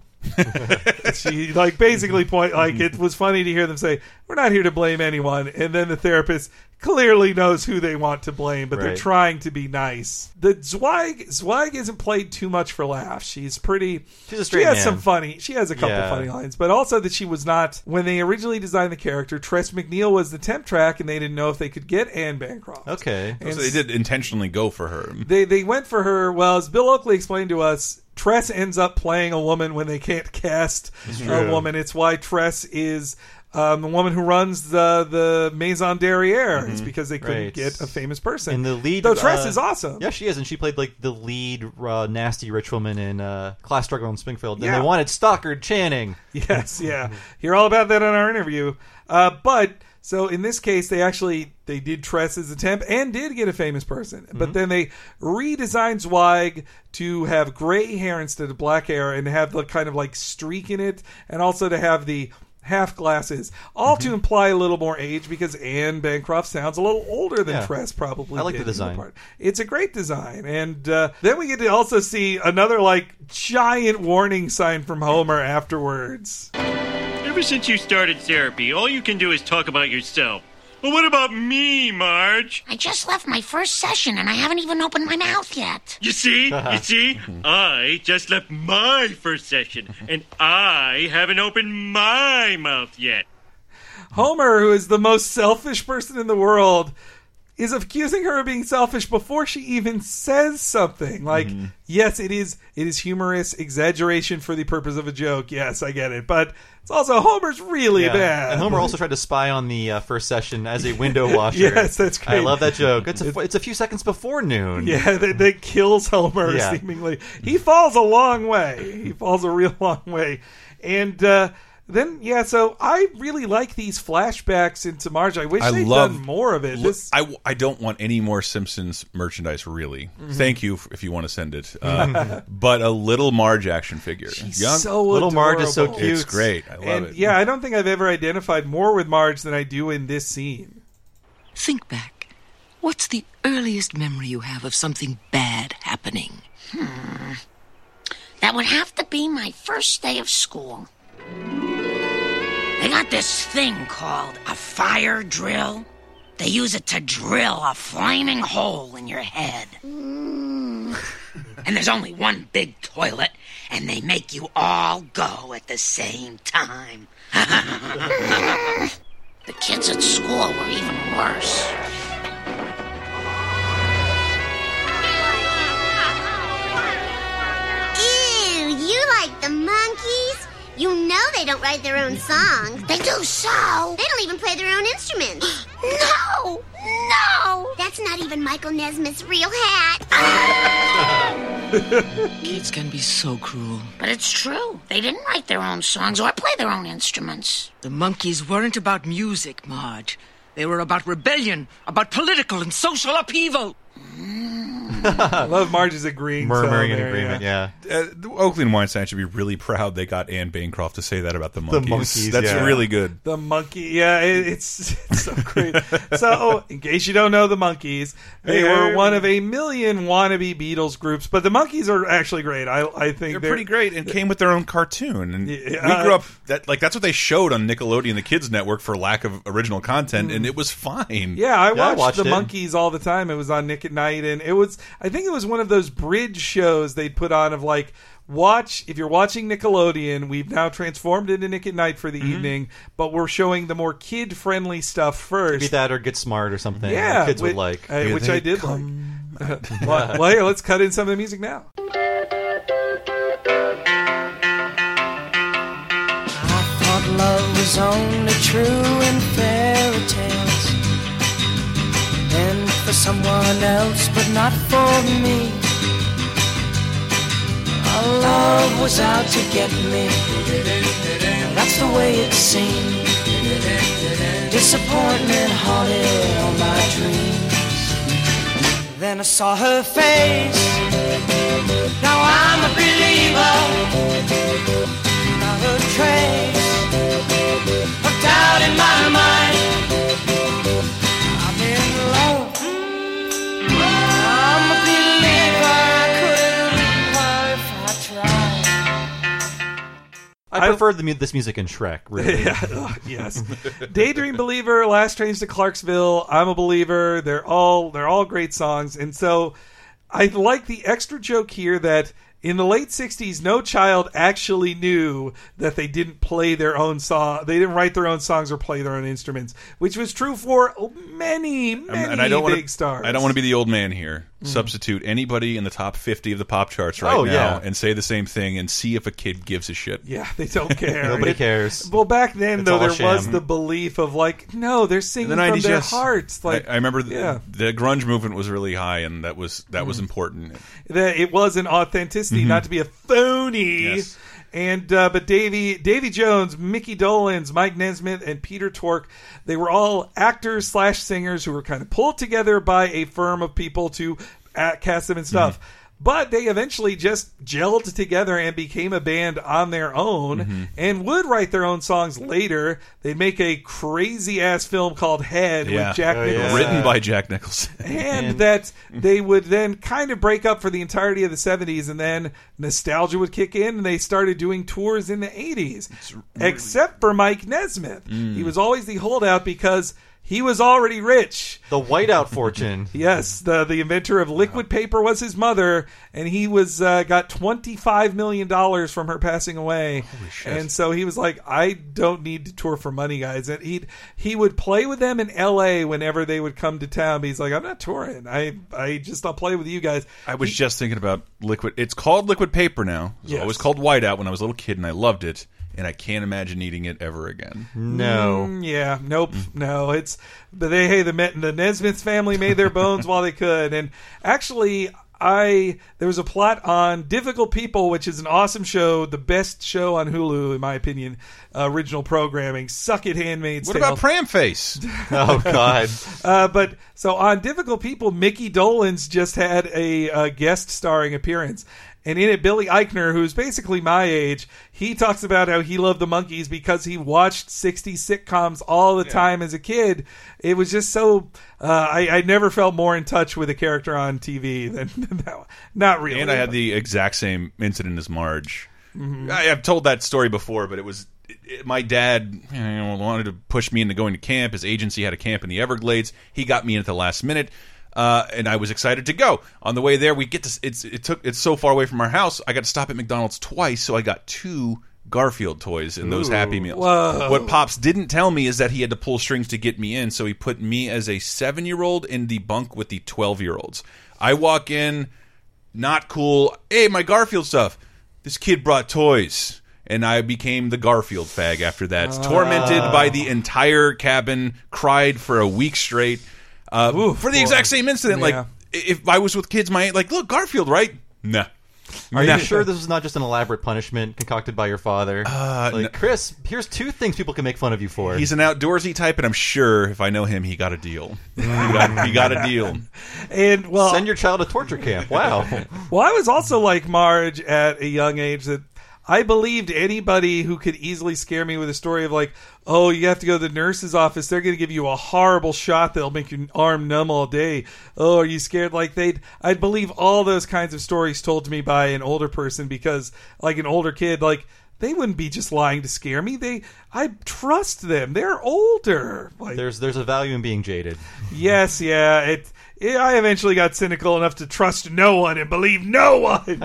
She like basically point like it was funny to hear them say, we're not here to blame anyone, and then the therapist clearly knows who they want to blame, but they're Right. trying to be nice. The Zweig Zweig isn't played too much for laughs. She's pretty She's a she straight has man. some funny she has a couple Yeah. funny lines, but also that she was not when they originally designed the character, Tress MacNeille was the temp track, and they didn't know if they could get Anne Bancroft. Okay. And So they did intentionally go for her. they they went for her. Well, as Bill Oakley explained to us, Tress ends up playing a woman when they can't cast It's a true. woman. It's why Tress is um, the woman who runs the the Maison Derriere. It's because they couldn't Right. get a famous person. And the lead, though Tress uh, is awesome. Yeah, she is, and she played like the lead uh, nasty rich woman in uh, Class Struggle in Springfield. And Yeah. they wanted Stockard Channing. Yes, yeah. Hear all about that on our interview. Uh, but so in this case, they actually they did Tress as a temp and did get a famous person, but then they redesigned Zweig to have gray hair instead of black hair and have the kind of like streak in it, and also to have the half glasses, all Mm-hmm. to imply a little more age because Anne Bancroft sounds a little older than Yeah. Tress probably I like did the in design. part. It's a great design. And uh, then we get to also see another like giant warning sign from Homer afterwards. Ever since you started therapy, all you can do is talk about yourself. Well, what about me, Marge? I just left my first session and I haven't even opened my mouth yet. You see? You see? I just left my first session, and I haven't opened my mouth yet. Homer, who is the most selfish person in the world, is accusing her of being selfish before she even says something. Like, Mm-hmm. yes, it is it is humorous exaggeration for the purpose of a joke. Yes, I get it. But it's also Homer's really Yeah. bad. And Homer also tried to spy on the uh, first session as a window washer. Yes, that's great. I love that joke. It's a, it's a few seconds before noon. Yeah, that, that kills Homer, Yeah. seemingly. He falls a long way. He falls a real long way. And uh, then, yeah, so I really like these flashbacks into Marge. I wish I they'd love done more of it. Look, This, I, I don't want any more Simpsons merchandise, really. Mhm. Thank you if you want to send it. Uh, but a little Marge action figure. She's Young, so Little Marge is so adorable. cute. It's great. I love and it. yeah, I don't think I've ever identified more with Marge than I do in this scene. Think back. What's the earliest memory you have of something bad happening? Hmm. That would have to be my first day of school. They got this thing called a fire drill. They use it to drill a flaming hole in your head. And there's only one big toilet, and they make you all go at the same time. The kids at school were even worse. Ew, you like the Monkees? You know they don't write their own songs. They do so. They don't even play their own instruments. No! No! That's not even Michael Nesmith's real hat. Kids can be so cruel. But it's true. They didn't write their own songs or play their own instruments. The Monkees weren't about music, Marge. They were about rebellion, about political and social upheaval. I love Marge's agreeing. Murmuring tone in there, agreement, yeah. Uh, Oakley and Weinstein should be really proud they got Anne Bancroft to say that about the monkeys. Monkees, That's yeah. really good. The monkey, yeah, it, it's, it's so great. So, in case you don't know the Monkees, they were one of a million wannabe Beatles groups, but the Monkees are actually great. I, I think They're, they're pretty great and came with their own cartoon. And Yeah. we grew up that like that's what they showed on Nickelodeon, the Kids Network, for lack of original content, and it was fine. Yeah, I watched, watched the it. Monkees all the time. It was on Nick at Night, and it was. I think it was one of those bridge shows they put on of like, watch if you're watching Nickelodeon. We've now transformed into Nick at Night for the Mm-hmm. evening, but we're showing the more kid friendly stuff first. Be that or Get Smart or something. Yeah, the kids which, would like. uh, Here which they I did come. like. well, well, here, let's cut in some of the music now. I thought love was only true in fairy tales, and for someone else, but not for me. Our love was out to get me. That's the way it seemed. Disappointment haunted all my dreams. Then I saw her face. Now I'm a believer. Not a trace of doubt in my mind. I'm in love. I'm a believer. I couldn't leave her if I tried. I preferred the, mu- this music in Shrek, really. Yeah, ugh, yes. Daydream Believer, Last Trains to Clarksville, I'm a Believer. They're all they're all great songs. And so I like the extra joke here that in the late sixties, no child actually knew that they didn't play their own song. They didn't write their own songs or play their own instruments, which was true for many, many and I don't big wanna, stars. I don't want to be the old man here. Mm. Substitute anybody in the top fifty of the pop charts right Oh, now yeah. and say the same thing and see if a kid gives a shit. Yeah, they don't care. Nobody It- cares. Well, back then, It's though, all there sham. was the belief of like, no, they're singing In the from nineties, their yes. hearts. Like, I, I remember the, yeah. the grunge movement was really high, and that was that was Mm. important. that it was an authenticity, Mhm. not to be a phony. Yes. And uh, but Davy Davy Jones, Mickey Dolenz, Mike Nesmith, and Peter Tork, they were all actors slash singers who were kind of pulled together by a firm of people to uh, cast them and stuff. But they eventually just gelled together and became a band on their own Mm-hmm. and would write their own songs later. They'd make a crazy-ass film called Head Yeah. with Jack Oh, Nicholson. yeah. Written by Jack Nicholson. And that they would then kind of break up for the entirety of the seventies, and then nostalgia would kick in, and they started doing tours in the eighties. Except for Mike Nesmith. Mm. He was always the holdout because he was already rich. The whiteout fortune. Yes, the the inventor of liquid paper was his mother, and he was uh, got twenty-five million dollars from her passing away. Holy shit. And so he was like, I don't need to tour for money, guys. And he he would play with them in L A whenever they would come to town. But he's like, I'm not touring. I I just I'll play with you guys. I was He- just thinking about liquid. It's called liquid paper now. It was Yes. always called whiteout when I was a little kid, and I loved it. And I can't imagine eating it ever again. No. Mm, yeah, nope, no. It's but they hey the Met- the Nesmith family made their bones while they could, and actually, I there was a plot on Difficult People, which is an awesome show, the best show on Hulu in my opinion. Uh, original programming. Suck it, Handmaid's What Tale. about Pram Face? Oh, God. Uh, but so on Difficult People, Mickey Dolenz just had a, a guest starring appearance. And in it, Billy Eichner, who's basically my age, he talks about how he loved the Monkees because he watched sixties sitcoms all the time as a kid. It was just so... Uh, I, I never felt more in touch with a character on T V than that. Not really. And I had the exact same incident as Marge. Mhm. I, I've told that story before, but it was... It, it, my dad you know, wanted to push me into going to camp. His agency had a camp in the Everglades. He got me in at the last minute. Uh, and I was excited to go. On the way there, we get to it's it took it's so far away from our house. I got to stop at McDonald's twice, so I got two Garfield toys in those Ooh. Happy Meals. Whoa. What Pops didn't tell me is that he had to pull strings to get me in, so he put me as a seven-year-old in the bunk with the twelve-year-olds. I walk in, not cool. Hey, my Garfield stuff. This kid brought toys. And I became the Garfield fag after that. Oh. Tormented by the entire cabin, cried for a week straight. Uh, Ooh, for the boy. exact same incident. Yeah. Like, if I was with kids my age, like, look, Garfield, right? Nah. Are Nah. you sure this was not just an elaborate punishment concocted by your father? Uh, like, no. Chris, here's two things people can make fun of you for. He's an outdoorsy type, and I'm sure if I know him, he got a deal. he, got, he got a deal. And well, Send your child to torture camp. Wow. Well, I was also like Marge at a young age that I believed anybody who could easily scare me with a story of like, oh, you have to go to the nurse's office. They're going to give you a horrible shot that'll make your arm numb all day. Oh, are you scared? Like they'd, I'd believe all those kinds of stories told to me by an older person because like an older kid, like they wouldn't be just lying to scare me. They, I trust them. They're older. Like, There's there's a value in being jaded. yes, yeah. It, it. I eventually got cynical enough to trust no one and believe no one.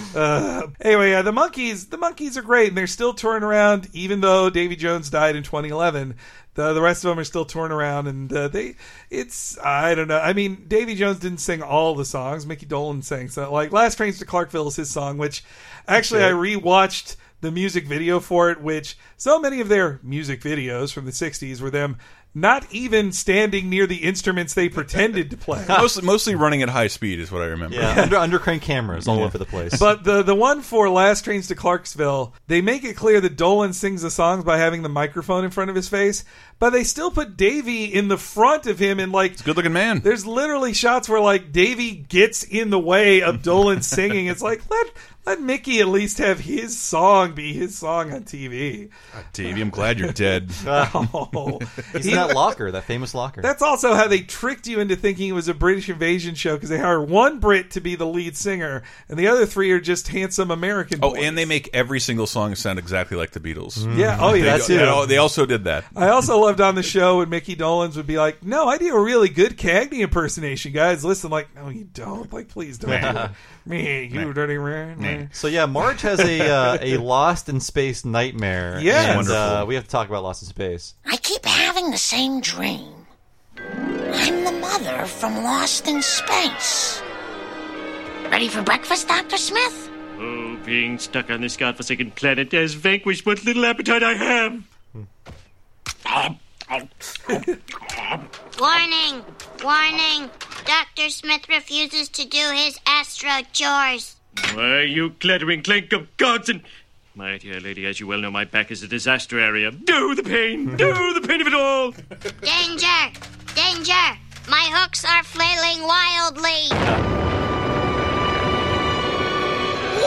uh, anyway, yeah, the Monkees. The Monkees are great, and they're still touring around, even though Davy Jones died in twenty eleven. The the rest of them are still touring around, and uh, they. It's I don't know. I mean, Davy Jones didn't sing all the songs. Mickey Dolenz sang so. Like "Last Trains to Clarkville" is his song, which actually I rewatched the music video for it, which so many of their music videos from the sixties were them not even standing near the instruments they pretended to play. mostly, mostly running at high speed is what I remember. Yeah, under under crane cameras all over the place. But the the one for Last Trains to Clarksville, they make it clear that Dolan sings the songs by having the microphone in front of his face, but they still put Davy in the front of him, and like, it's a good looking man. There's literally shots where like Davy gets in the way of Dolan singing. It's like let let Mickey at least have his song be his song on T V. God, Davy, I'm glad you're dead. Oh. He's in that locker, that famous locker. That's also how they tricked you into thinking it was a British invasion show because they hire one Brit to be the lead singer, and the other three are just handsome American boys. Oh, and they make every single song sound exactly like the Beatles. Yeah, oh yeah, they, that's they, it. they also did that. I also loved on the show when Mickey Dolenz would be like, "No, I do a really good Cagney impersonation, guys. Listen, like, no, you don't. Like, please don't do it. Me, you dirty man." So yeah, Marge has a uh, a Lost in Space nightmare. Yeah, and uh, we have to talk about Lost in Space. I keep having the same dream. I'm the mother from Lost in Space. Ready for breakfast, Doctor Smith? Oh, being stuck on this godforsaken planet has vanquished what little appetite I have. Warning! Warning! Doctor Smith refuses to do his astro chores. Why, you clattering clank of gods and... My dear lady, as you well know, my back is a disaster area. Do the pain! Do the pain of it all! Danger! Danger! My hooks are flailing wildly!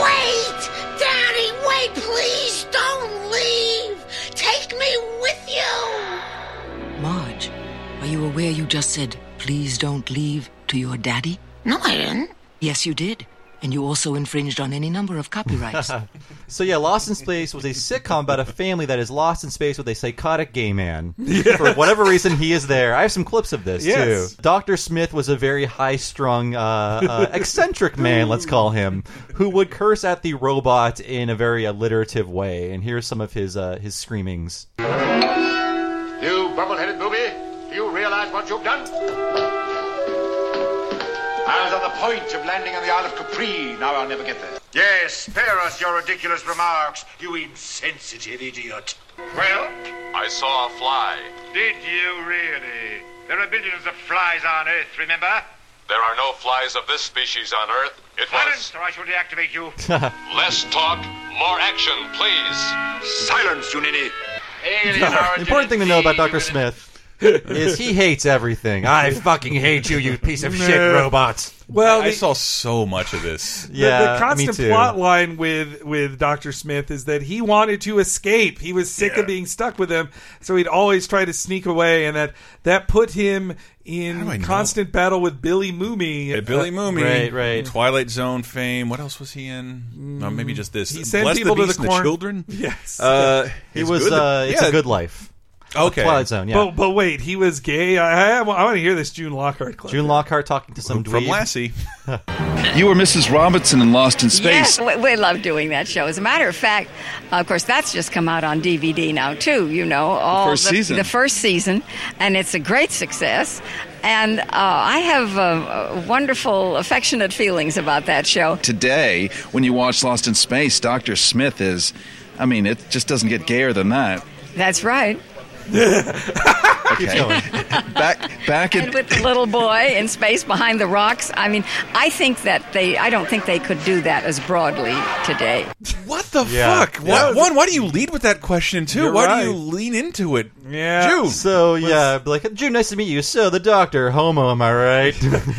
Wait! Daddy, wait, please don't leave! Take me with you! Marge, are you aware you just said, please don't leave to your daddy? No, I didn't. Yes, you did. And you also infringed on any number of copyrights. So yeah, Lost in Space was a sitcom about a family that is lost in space with a psychotic gay man. Yeah. For whatever reason, he is there. I have some clips of this, Yes. too. Doctor Smith was a very high-strung, uh, uh, eccentric man, let's call him, who would curse at the robot in a very alliterative way. And here's some of his uh, his screamings. You bubble-headed booby, do you realize what you've done? I was on the point of landing on the Isle of Capri. Now I'll never get there. Yes, spare us your ridiculous remarks, you insensitive idiot. Well? I saw a fly. Did you really? There are billions of flies on Earth, remember? There are no flies of this species on Earth. It Silence, was... or I shall deactivate you. Less talk, more action, please. Silence, you ninny. The important thing to know about Doctor Smith is he hates everything. I fucking hate you, you piece of shit robots. Well, I the- saw so much of this. The, the constant plot line with, with Doctor Smith is that he wanted to escape. He was sick of being stuck with him, so he'd always try to sneak away, and that, that put him in constant battle with Billy Mooney. Hey, Billy Uh, Mooney, right, right. Twilight Zone fame. What else was he in? No, maybe just this. He sent Bless people the to Beast the and corn- Children. Yes. uh, He it's was, good. uh, It's Yeah. a Good Life. Okay. Twilight Zone, yeah. But, but wait, he was gay? I, I, I want to hear this June Lockhart clip. June Lockhart talking to some From dweeb. Lassie. You were Missus Robinson in Lost in Space. Yes, we, we love doing that show. As a matter of fact, of course, that's just come out on D V D now, too, you know. All first season. The first season, and it's a great success. And uh, I have uh, uh, wonderful, affectionate feelings about that show. Today, when you watch Lost in Space, Doctor Smith is, I mean, it just doesn't get gayer than that. That's right. Okay. back back in And with the little boy in space behind the rocks. I mean, I think that they, I don't think they could do that as broadly today. What the Yeah. fuck? Yeah. Why, one, why do you lead with that question, two? You're Why right. do you lean into it? Yeah. June. So, yeah, like, June, nice to meet you. So, the doctor, homo, am I right?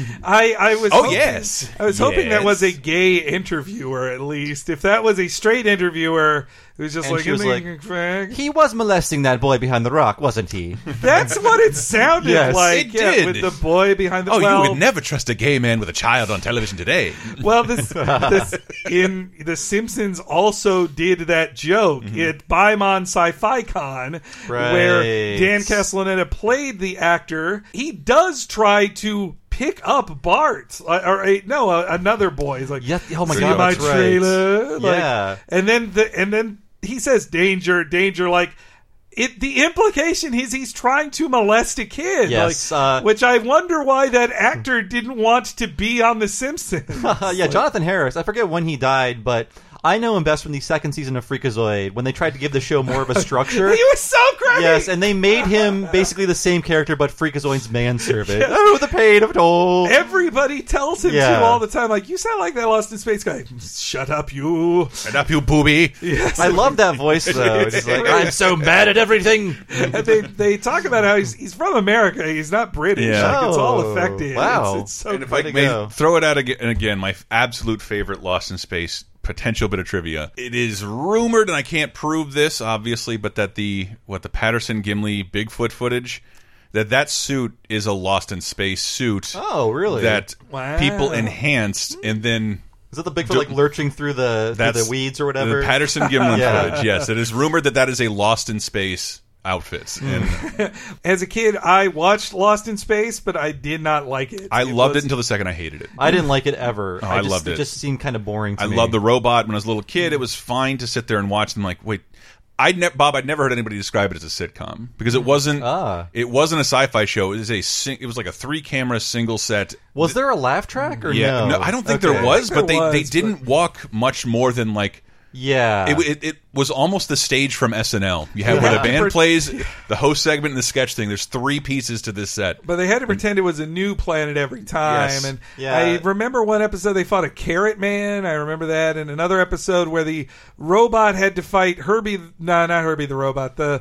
I, I was Oh, hoping, yes. I was hoping that Yes. was a gay interviewer, at least. If that was a straight interviewer who was just And like, she was "Isn't like, he fag?" He was molesting that boy behind the rock, wasn't he? That's what it sounded Yes. like. It yeah, did. with the boy behind the Oh, well, you would never trust a gay man with a child on television today. Well, this, this in The Simpsons also did that joke at Bimon Sci-Fi Con, Right. where Dan Castellaneta played the actor. He does try to pick up Bart, uh, or a, no, uh, another boy. He's like, Yeah, oh my "See God, my that's right." trailer?" Like, Yeah. and then the and then he says, "Danger, danger!" Like. It, the implication is he's trying to molest a kid, Yes, like, uh, which I wonder why that actor didn't want to be on The Simpsons. Yeah, Jonathan Harris. I forget when he died, but I know him best from the second season of Freakazoid when they tried to give the show more of a structure. He was so great. Yes, and they made him basically the same character, but Freakazoid's manservant. Oh, the pain of it all. Everybody tells him Yeah. to all the time, like, you sound like that Lost in Space guy. Shut up, you. Shut up, you booby. Yes. I love that voice, though. It's like, I'm so mad at everything. And they, they talk about how he's, he's from America. He's not British. Yeah. Like, it's all Oh, effective. wow. It's, it's so And if Way I to may go. throw it out again, and again, my f- absolute favorite Lost in Space potential bit of trivia. It is rumored, and I can't prove this, obviously, but that the what the Patterson Gimli Bigfoot footage, that that suit is a Lost in Space suit. Oh, really? That Wow. people enhanced, and then Is that the Bigfoot like lurching through the through that's the weeds or whatever? The Patterson Gimlin Yeah. footage. Yes, it is rumored that that is a Lost in Space outfits. And As a kid, I watched Lost in Space, but I did not like it. I loved was- it until the second I hated it. I didn't like it ever. Oh, I just, loved it. It just seemed kind of boring to I me. loved the robot when I was a little kid. It was fine to sit there and watch them. Like, wait, I ne Bob, I'd never heard anybody describe it as a sitcom because it wasn't. Ah. It wasn't a sci-fi show. It was a. Sing it was like a three-camera single set. Was there a laugh track or yeah, no? I don't think Okay. there was, I think but they there they was, didn't walk much more than like. Yeah, It, it, it was almost the stage from S N L. You have where the band plays, the host segment, and the sketch thing. There's three pieces to this set. But they had to pretend it was a new planet every time. Yes. And Yeah. I remember one episode they fought a carrot man. I remember that. And another episode where the robot had to fight Herbie. No, not Herbie the robot. The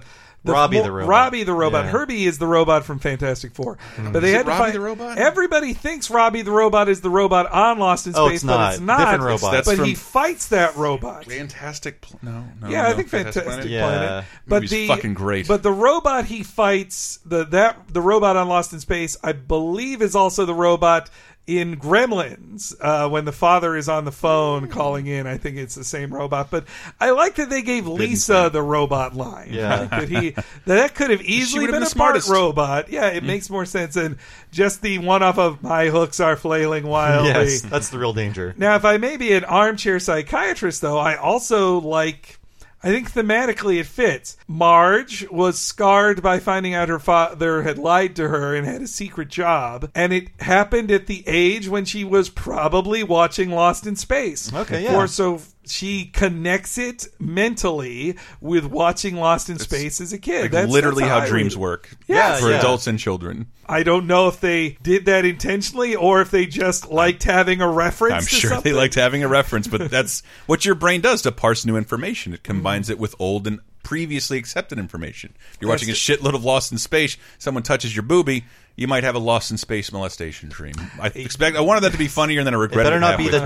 Robbie mo- the robot. Robbie the robot. Yeah. Herbie is the robot from Fantastic Four. Mm. But they Is had it to Robbie find the robot? Everybody thinks Robbie the robot is the robot on Lost in Space, Oh, it's but not. it's not. Different robot. That's but from he fights that robot. Fantastic. Pl- no, no. Yeah, no, I think Fantastic, Planet. Yeah. But Movie's the fucking great. But the robot he fights, the that the robot on Lost in Space, I believe, is also the robot in Gremlins, uh, when the father is on the phone calling in. I think it's the same robot. But I like that they gave Lisa the robot line. Yeah. Like that he that could have easily would've been been a the smartest. part robot. Yeah, it makes more sense than just the one off of "My hooks are flailing wildly." Yes, that's the real danger. Now, if I may be an armchair psychiatrist, though, I also like. I think thematically it fits. Marge was scarred by finding out her father had lied to her and had a secret job, and it happened at the age when she was probably watching Lost in Space. Okay, yeah. Or so she connects it mentally with watching Lost in Space as a kid. Like That's literally that's how I dreams read it. work Yeah, for yeah. adults and children. I don't know if they did that intentionally or if they just liked having a reference I'm to sure something. they liked having a reference, but that's what your brain does to parse new information. It combines it with old and previously accepted information. You're watching a shitload of Lost in Space, someone touches your boobie, you might have a Lost in Space molestation dream. I expect I wanted that to be funnier, and then I regret it. Better not be halfway the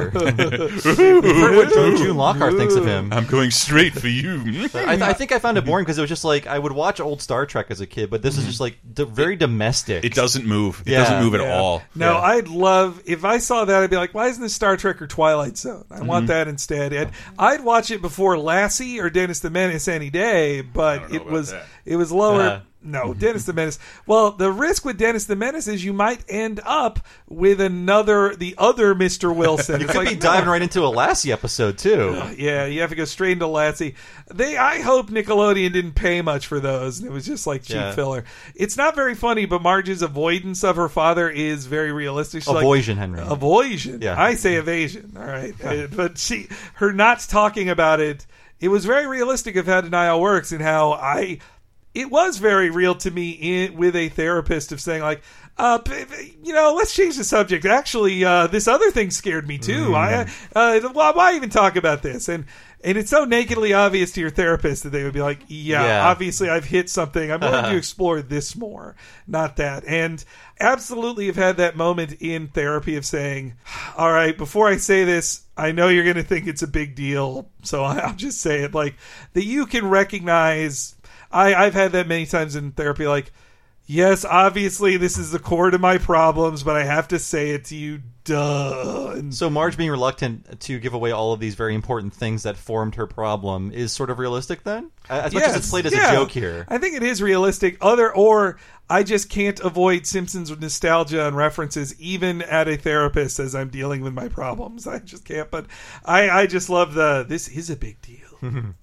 through. doctor. We've heard what Joan June Lockhart thinks of him. I'm going straight for you. I, I think I found it boring because it was just like I would watch old Star Trek as a kid, but this is just like d- very domestic. It doesn't move. It Yeah. doesn't move at Yeah. all. No, Yeah. I'd love if I saw that. I'd be like, "Why isn't this Star Trek or Twilight Zone? I want that instead." And I'd watch it before Lassie or Dennis the Menace any day, but it was that. it was lower. Uh. No, Dennis the Menace. Well, the risk with Dennis the Menace is you might end up with another, the other Mister Wilson. You It's could like, be no. diving right into a Lassie episode too. Yeah, you have to go straight into Lassie. They, I hope Nickelodeon didn't pay much for those, and it was just like cheap Yeah. filler. It's not very funny, but Marge's avoidance of her father is very realistic. She's like, Avoision, Henry. Avoision. Yeah. I say evasion. All right, Uh, but she, her not talking about it, it was very realistic of how denial works and how I. It was very real to me in, with a therapist of saying like, uh, p- p- you know, let's change the subject. Actually, uh, this other thing scared me too. Mm. I, uh, why, why even talk about this? And and it's so nakedly obvious to your therapist that they would be like, yeah, Yeah. obviously I've hit something. I'm going to explore this more, not that. And absolutely have had that moment in therapy of saying, all right, before I say this, I know you're going to think it's a big deal, so I'll just say it like that you can recognize. I, I've had that many times in therapy, like, yes, obviously this is the core to my problems, but I have to say it to you, duh. And So Marge being reluctant to give away all of these very important things that formed her problem is sort of realistic then? As much as it's played as yeah. a joke here. I think it is realistic. Other or I just can't avoid Simpsons nostalgia and references even at a therapist as I'm dealing with my problems. I just can't. But I, I just love the this is a big deal. Mm,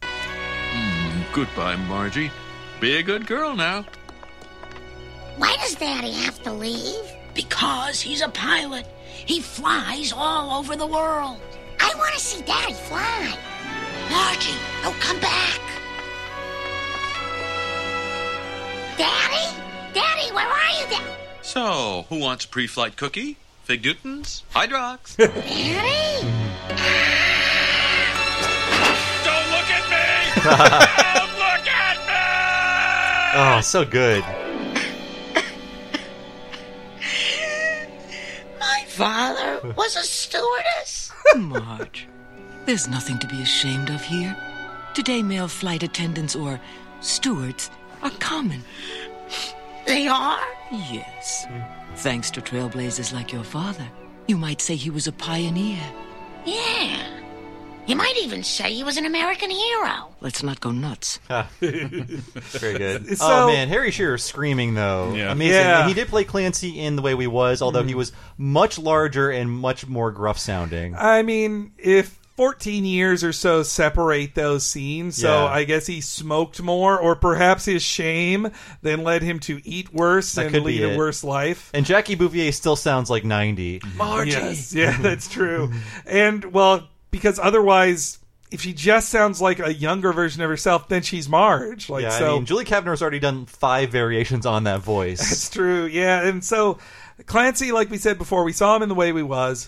goodbye, Margie. Be a good girl now. Why does Daddy have to leave? Because he's a pilot. He flies all over the world. I want to see Daddy fly. Margie, oh, come back. Daddy? Daddy, where are you? Da- So, who wants a pre-flight cookie? Fig Newtons? Hydrox? Daddy? Don't look at me! Don't look at me! Oh, so good. My father was a stewardess. Marge, there's nothing to be ashamed of here. Today, male flight attendants or stewards are common. They are? Yes. Thanks to trailblazers like your father. You might say he was a pioneer. Yeah. You might even say he was an American hero. Let's not go nuts. Very good. So- oh man, Harry Shearer screaming though, Yeah. amazing. Yeah. And he did play Clancy in The Way We Was, although he was much larger and much more gruff sounding. I mean, if fourteen years or so separate those scenes, so Yeah. I guess he smoked more, or perhaps his shame then led him to eat worse That and could be lead a it. worse life. And Jackie Bouvier still sounds like ninety. Margie. Yes, yeah, that's true. And well, because otherwise, if she just sounds like a younger version of herself, then she's Marge. Like yeah, so. I mean, Julie Kavner's already done five variations on that voice. That's true. Yeah, and so Clancy, like we said before, we saw him in The Way We Was.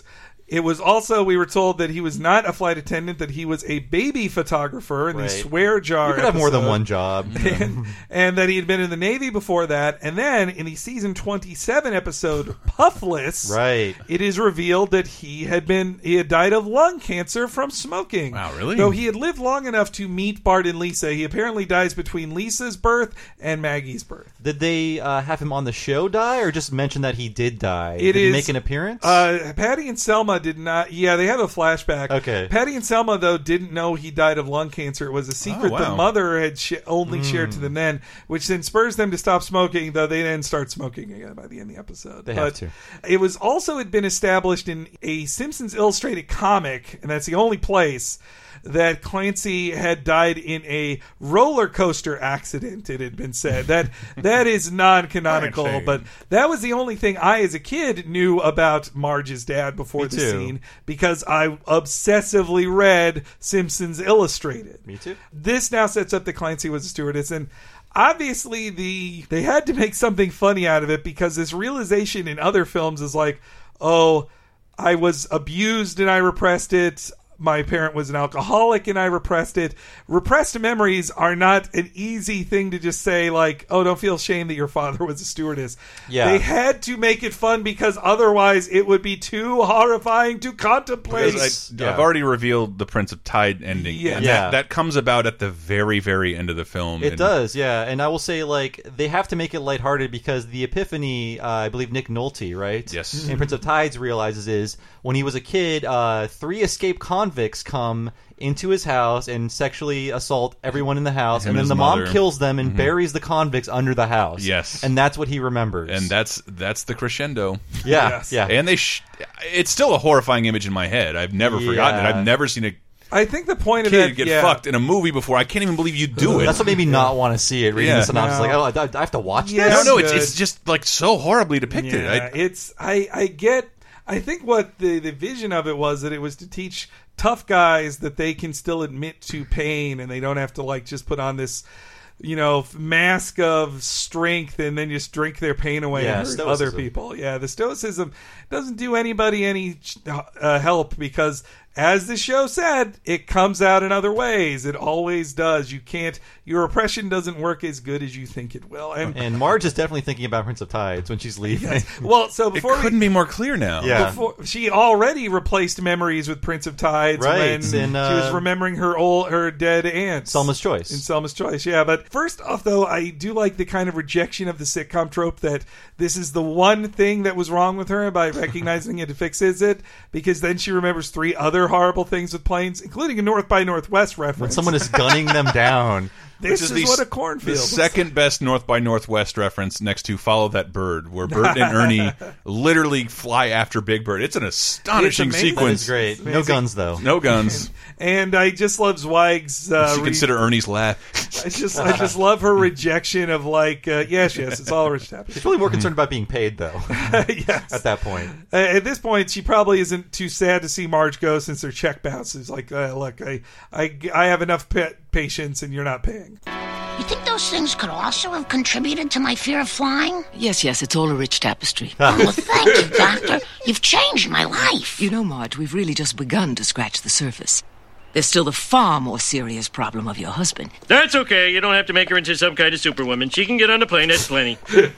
It was also, we were told that he was not a flight attendant, that he was a baby photographer in Right. the Swear Jar You could have more than episode. one job. and, and that he had been in the Navy before that. And then in the season twenty-seven episode Puffless, Right. it is revealed that he had been he had died of lung cancer from smoking. Wow, really? Though he had lived long enough to meet Bart and Lisa, he apparently dies between Lisa's birth and Maggie's birth. Did they uh, have him on the show die, or just mention that he did die? It did he is- make an appearance? Uh, Patty and Selma did not. Yeah, they have a flashback. Okay. Patty and Selma, though, didn't know he died of lung cancer. It was a secret Oh, the wow. mother had sh- only Hmm. shared to the men, which then spurs them to stop smoking, though they then start smoking again by the end of the episode. They have But to. It was also had been established in a Simpsons Illustrated comic, and that's the only place that Clancy had died in a roller coaster accident. It had been said that that is non-canonical, Branching. but that was the only thing I, as a kid, knew about Marge's dad before Me the too. scene, because I obsessively read Simpsons Illustrated. Me too. This now sets up that Clancy was a stewardess, and obviously the they had to make something funny out of it, because this realization in other films is like, oh, I was abused and I repressed it. My parent was an alcoholic and I repressed it. Repressed memories are not an easy thing to just say, like, oh, don't feel shame that your father was a stewardess. Yeah. They had to make it fun, because otherwise it would be too horrifying to contemplate. Because I, Yeah. I've already revealed the Prince of Tide ending. Yeah. And Yeah. That, that comes about at the very, very end of the film. It and does, yeah. And I will say, like, they have to make it lighthearted, because the epiphany, uh, I believe Nick Nolte, right? Yes. In Prince of Tides realizes is, when he was a kid, uh, three escaped convicts come into his house and sexually assault everyone in the house, Him and then and his the mom mother. kills them and Mhm. buries the convicts under the house. Yes. And that's what he remembers. And that's that's the crescendo. Yeah, Yes. yeah. And they, sh it's still a horrifying image in my head. I've never forgotten it. Yeah. I've never seen a I think the point of kid that, get yeah. fucked in a movie before. I can't even believe you do it. That's what made me not want to see it. Reading Yeah. the synopsis, No. like, oh, I, I have to watch Yeah, this. no, no, it's good. it's just like so horribly depicted. Yeah, I, it's I I get. I think what the the vision of it was that it was to teach tough guys that they can still admit to pain, and they don't have to like just put on this, you know, mask of strength and then just drink their pain away Yeah, and hurt stoicism. other people. Yeah, the stoicism doesn't do anybody any uh, help, because, as the show said, it comes out in other ways. It always does. You can't. Your oppression doesn't work as good as you think it will. And, And Marge is definitely thinking about Prince of Tides when she's leaving. well, so it before we, couldn't be more clear now. Yeah. before, she already replaced memories with Prince of Tides Right, when in, she was uh, remembering her old her dead aunt. Selma's Choice. In Selma's Choice, yeah. But first off, though, I do like the kind of rejection of the sitcom trope that this is the one thing that was wrong with her, and by recognizing it, it fixes it, because then she remembers three other horrible things with planes, including a North by Northwest reference. When someone is gunning them down. This Which is, the, what a the cornfield is. second best North by Northwest reference next to Follow That Bird, where Bert and Ernie literally fly after Big Bird. It's an astonishing It's amazing. sequence. It's great. No Amazing. guns, though. No guns. And I just love Zweig's. Uh, you re- consider Ernie's laugh. I just, I just love her rejection of like, uh, yes, yes, it's all rich happening. She's really more concerned about being paid, though, yes. at that point. Uh, at this point, she probably isn't too sad to see Marge go, since her check bounces. Like, uh, look, I, I, I have enough pa- patience, and you're not paying. You think those things could also have contributed to my fear of flying? Yes, yes, it's all a rich tapestry. Well, thank you, Doctor. You've changed my life. You know, Marge, we've really just begun to scratch the surface. There's still the far more serious problem of your husband. That's okay. You don't have to make her into some kind of superwoman. She can get on the plane. That's plenty.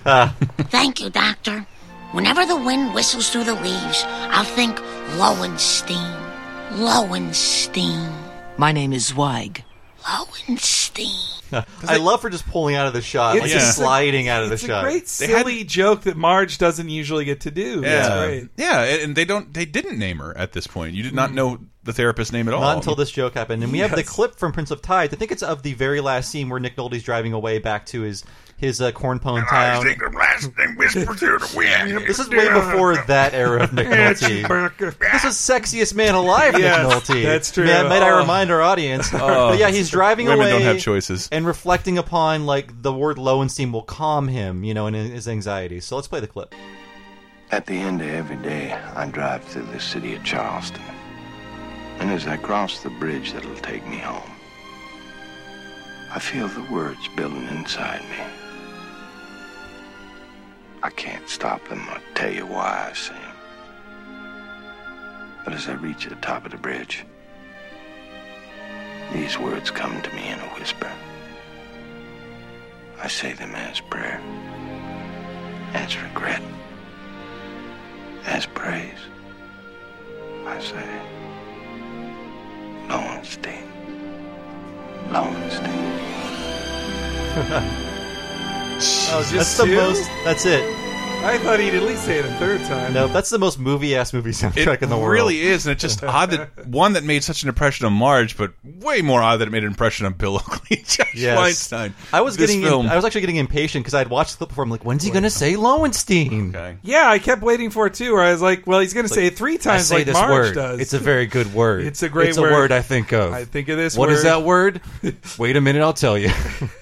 Thank you, Doctor. Whenever the wind whistles through the leaves, I'll think Lowenstein. Lowenstein. My name is Zweig. Lowenstein. I love her just pulling out of the shot, like It's just a- sliding out of the It's a shot. great, They had- silly joke that Marge doesn't usually get to do. That's Yeah, great. yeah, and they don't. They didn't name her at this point. You did not know the therapist's name at all. Not until this joke happened. And we have the Yes. clip from Prince of Tides. I think it's of the very last scene where Nick Nolte's driving away back to his his uh, cornpone town. the blast and whisper through the wind. This is way before that era of Nick Nolte. This is sexiest man alive, Yes, Nick Nolte. that's true. May, might I Oh. remind our audience? Oh. But yeah, he's driving Women away. don't have choices. And reflecting upon like the word Lowenstein will calm him, you know, in his anxiety. So let's play the clip. At the end of every day, I drive through the city of Charleston. And as I cross the bridge that'll take me home, I feel the words building inside me. I can't stop them or tell you why I say them. But as I reach the top of the bridge, these words come to me in a whisper. I say them as prayer, as regret, as praise. I say, Lowenstein, Lowenstein. Oh, just that's the two? most. That's it. I thought he'd at least say it a third time. No, that's the most movie-ass movie soundtrack in the world. It really is, and it's just odd that one that made such an impression on Marge, but way more odd that it made an impression on Bill Oakley, Josh Yes. Weinstein. I was This getting. film. I was actually getting impatient because I'd watched the clip before. I'm like, when's he going to say Lowenstein? Okay. Yeah, I kept waiting for it too. Where I was like, well, he's going to Like, say it three I times say like this Marge word. does. It's a very good word. It's a great It's word. a word I think of. I think of this What word. is that word? Wait a minute, I'll tell you.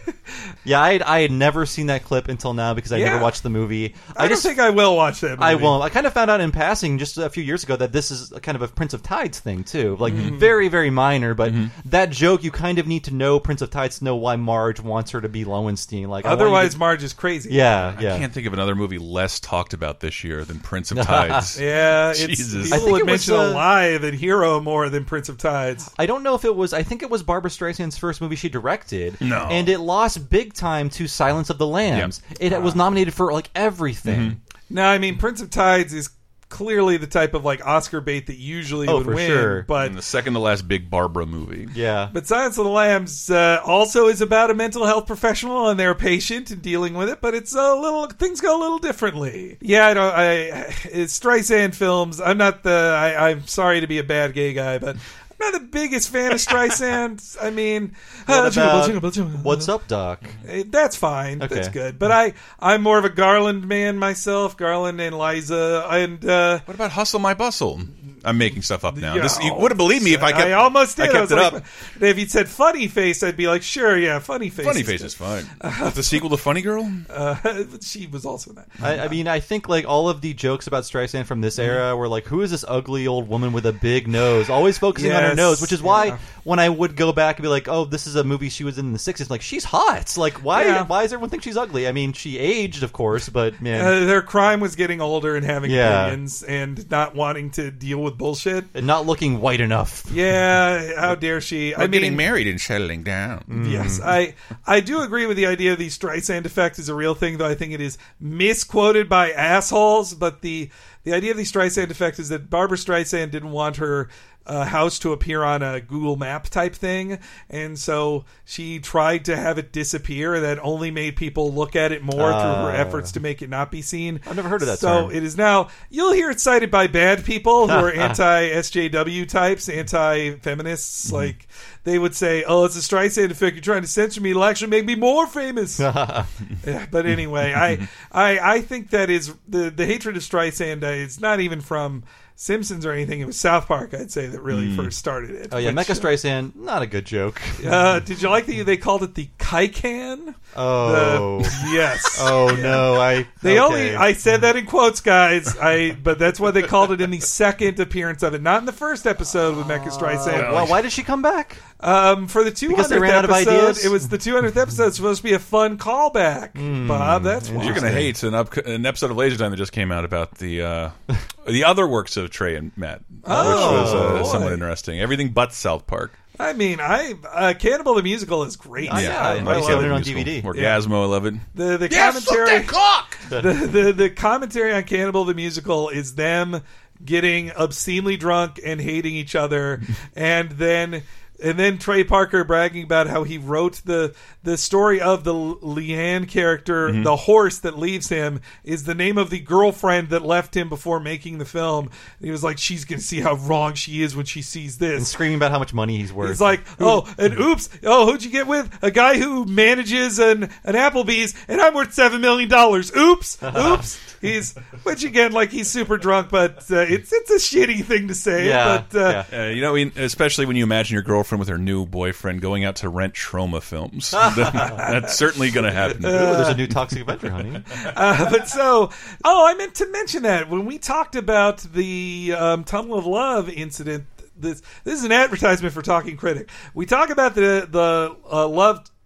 Yeah, I had, I had never seen that clip until now because I Yeah. never watched the movie. I, just don't think I will watch that movie. I won't. I kind of found out in passing just a few years ago that this is a kind of a Prince of Tides thing too. Like Mhm. very, very minor, but that joke you kind of need to know Prince of Tides to know why Marge wants her to be Lowenstein. Like I want you Otherwise, to- Marge is crazy. Yeah, yeah. I can't think of another movie less talked about this year than Prince of Tides. Yeah, it's, Jesus. people I think would it was, mention uh, Alive and Hero more than Prince of Tides. I don't know if it was. I think it was Barbara Streisand's first movie she directed. No. and it lost big time to Silence of the Lambs. It was nominated for like everything. Mm-hmm. No, I mean Prince of Tides is clearly the type of like Oscar bait that usually Oh, would for win. sure. But And the second to last big Barbara movie. Yeah. But Silence of the Lambs uh, also is about a mental health professional and their patient and dealing with it, but it's a little things go a little differently. Yeah, I don't. I it's Streisand films. I'm not the. I, I'm sorry to be a bad gay guy, but I'm not the biggest fan of Streisand. I mean, What uh, about jingle, jingle, jingle. What's Up, Doc? Eh, That's fine. Okay. That's good. But I, I'm more of a Garland man myself. Garland and Liza. And uh, what about Hustle My Bustle? I'm making stuff up now. Yeah, This, you oh, would have believed me if I kept. I almost did. I kept I was it like, up. If you'd said Funny Face, I'd be like, sure, yeah, Funny Face. Funny is Face good. is fine. The sequel to Funny Girl. Uh, she was also in that. I, I mean, I think like all of the jokes about Streisand from this era were like, who is this ugly old woman with a big nose? Always focusing on her Yes, nose, which is why yeah. when I would go back and be like, oh, this is a movie she was in in the sixties, like, she's hot. Like, why Yeah. why does everyone think she's ugly? I mean, she aged, of course, but man. Uh, their crime was getting older and having Yeah. opinions and not wanting to deal with bullshit. And not looking white enough. Yeah, how dare she? Or I mean, getting married and settling down. Yes, I I do agree with the idea of the Streisand effect is a real thing, though I think it is misquoted by assholes. But the the idea of the Streisand effect is that Barbara Streisand didn't want her uh, house to appear on a Google Map type thing, and so she tried to have it disappear. And that only made people look at it more through her Ah. efforts to make it not be seen. I've never heard of that So term. it is now. You'll hear it cited by bad people who are anti-S J W types, anti-feminists. Mm-hmm. Like they would say, "Oh, it's a Streisand effect. You're trying to censor me. It'll actually make me more famous." Yeah, but anyway, I, I, I think that is the the hatred of Streisand. Uh, it's not even from Simpsons or anything. It was South Park, I'd say, that really Mm. first started it. Oh yeah, which, Mecha Streisand, not a good joke. Uh, did you like that they called it the Kaikan? Oh. The- yes. Oh no, I They okay. only I said that in quotes, guys. I but that's why they called it in the second appearance of it, not in the first episode with Mecha Streisand. Well, why did she come back? Um, for the two Because they hundredth ran out of episode, ideas? it was the two hundredth episode. It's supposed to be a fun callback, Bob. That's why. You're going to hate an, up, an episode of Laser Time that just came out about the uh, the other works of Trey and Matt, Oh, which was uh, boy. somewhat interesting. Everything but South Park. I mean, I uh, Cannibal the Musical is great. Oh, yeah, I- I love saw it on D V D. Orgasmo, I love it. The the Yeah, commentary suck that cock! the, the the commentary on Cannibal the Musical is them getting obscenely drunk and hating each other, and then and then Trey Parker bragging about how he wrote the the story of the Leanne character, Mm-hmm. the horse that leaves him, is the name of the girlfriend that left him before making the film. And he was like, she's gonna see how wrong she is when she sees this. And screaming about how much money he's worth. He's like, oh, and oops, oh, who'd you get with? A guy who manages an, an Applebee's, and I'm worth seven million dollars. Oops, oops. He's, which again, like he's super drunk, but uh, it's it's a shitty thing to say. Yeah, but uh, Uh, you know, we- especially when you imagine your girlfriend with her new boyfriend going out to rent Troma films. That's certainly going to happen. Ooh, there's a new Toxic Avenger, honey. Uh, but so, oh, I meant to mention that when we talked about the um, Tunnel of Love incident. This this is an advertisement for Talking Critic. We talk about the the uh, love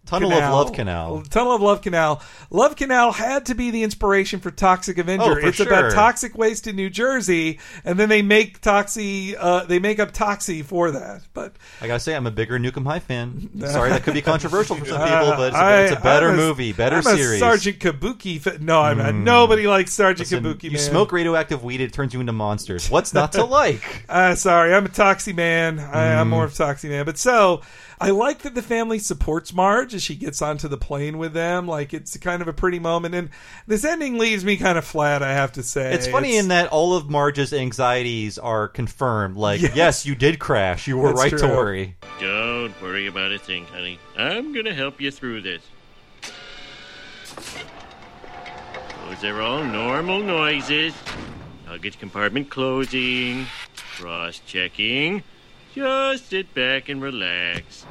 Tunnel of Love Canal. Tunnel of Love Canal. Love Canal had to be the inspiration for Toxic Avenger. Oh, for it's sure. about toxic waste in New Jersey, and then they make Toxie. Uh, they make up Toxie for that. But I gotta say, I'm a bigger Nukem High fan. Sorry, that could be controversial for some people, Uh, but it's a, I- it's a better I'm a- movie, better I'm series. A Sergeant Kabuki. Fa- no, I'm Mm. nobody likes Sergeant Listen, Kabuki. You man. smoke radioactive weed, it turns you into monsters. What's not to like? Uh, sorry, I'm a Toxie man. I, I'm Mm. more of a Toxie man. But so, I like that the family supports Marge as she gets onto the plane with them. Like, it's kind of a pretty moment. And this ending leaves me kind of flat, I have to say. It's funny in that all of Marge's anxieties are confirmed. Like, Yes. yes, you did crash. You were That's right true. to worry. Don't worry about a thing, honey. I'm gonna help you through this. Those are all normal noises. Luggage compartment closing. Cross-checking. Just sit back and relax.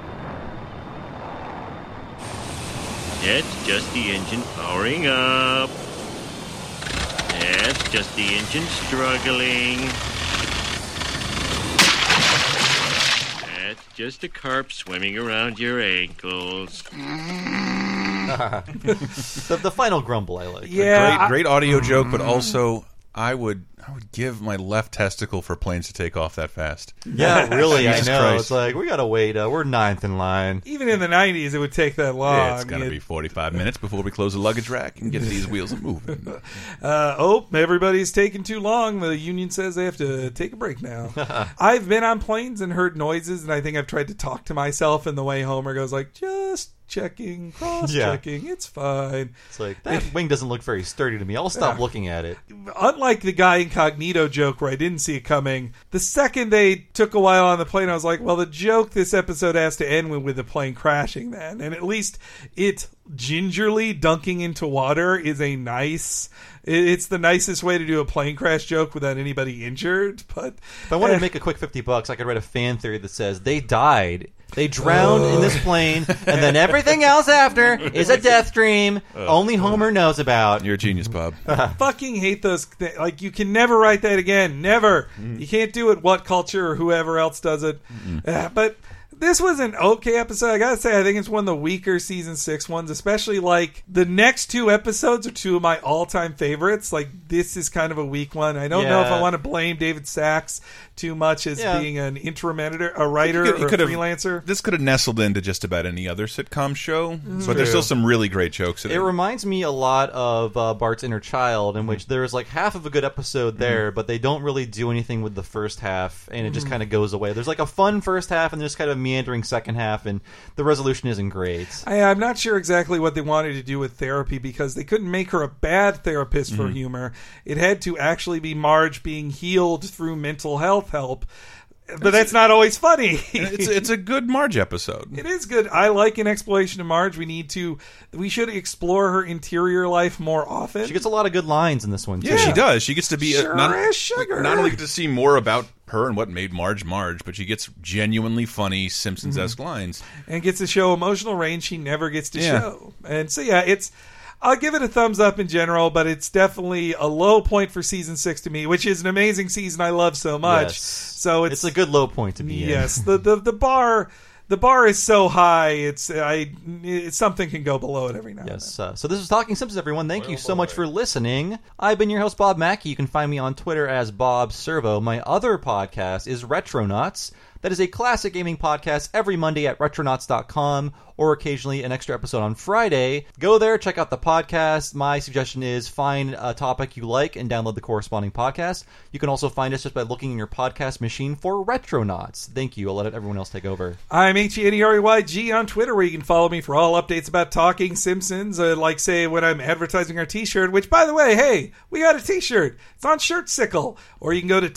That's just the engine powering up. That's just the engine struggling. That's just a carp swimming around your ankles. the, the final grumble I like. great, great audio joke, but also I would I would give my left testicle for planes to take off that fast. Yeah, really, I Jesus know. Christ. It's like, we gotta wait. Uh, we're ninth in line. Even in the nineties, it would take that long. Yeah, it's gonna You'd- be forty-five minutes before we close the luggage rack and get these wheels moving. Uh, oh, everybody's taking too long. The union says they have to take a break now. I've been on planes and heard noises, and I think I've tried to talk to myself, and the way Homer goes like, just checking, cross-checking, it's fine. It's like, that wing doesn't look very sturdy to me. I'll stop Yeah. looking at it. Unlike the guy incognito joke where I didn't see it coming, the second they took a while on the plane, I was like, well, the joke this episode has to end with, with the plane crashing then. And at least it gingerly dunking into water is a nice... It's the nicest way to do a plane crash joke without anybody injured. But If I wanted to make a quick fifty bucks, I could write a fan theory that says they died. They drowned in this plane, and then everything else after is a death dream only Homer knows about. You're a genius, Bob. I fucking hate those. Th- like, you can never write that again. Never. You can't do it. What Culture or whoever else does it. Uh, but this was an okay episode. I gotta say, I think it's one of the weaker season six ones, especially like the next two episodes are two of my all time favorites. Like, this is kind of a weak one. I don't know if Yeah. I want to blame David Sachs too much as Yeah. being an interim editor, a writer, You could- you or a could have- freelancer. This could have nestled into just about any other sitcom show, It's but there's true. still some really great jokes in it. It reminds me a lot of uh, Bart's Inner Child, in which there's like half of a good episode there, but they don't really do anything with the first half, and it just Mhm. kind of goes away. There's like a fun first half, and there's kind of a meandering second half, and the resolution isn't great. I, I'm not sure exactly what they wanted to do with therapy because they couldn't make her a bad therapist for Mhm. humor. It had to actually be Marge being healed through mental health help. But that's not always funny. it's it's a good Marge episode. It is good. I like an exploration of Marge. We need to. We should explore her interior life more often. She gets a lot of good lines in this one, too. Yeah, she does. She gets to be Sure a, not, is sugar. not only get to see more about her and what made Marge Marge, but she gets genuinely funny Simpsons-esque lines. And gets to show emotional range she never gets to Yeah. show. And so yeah, it's. I'll give it a thumbs up in general, but it's definitely a low point for season six to me, which is an amazing season I love so much. Yes. So it's, It's a good low point to be in. yes, the, the the bar the bar is so high. It's I it, something can go below it every now and then. Yes. Uh, so this is Talking Simpsons, everyone. Thank you so much for listening. I've been your host, Bob Mackey. You can find me on Twitter as Bob Servo. My other podcast is Retronauts. That is a classic gaming podcast every Monday at retronauts dot com, or occasionally an extra episode on Friday. Go there, check out the podcast. My suggestion is find a topic you like and download the corresponding podcast. You can also find us just by looking in your podcast machine for Retronauts. Thank you. I'll let everyone else take over. I'm H E N E R E Y G on Twitter, where you can follow me for all updates about Talking Simpsons, uh, like, say, when I'm advertising our t-shirt, which, by the way, hey, we got a t-shirt. It's on Shirtsicle. Or you can go to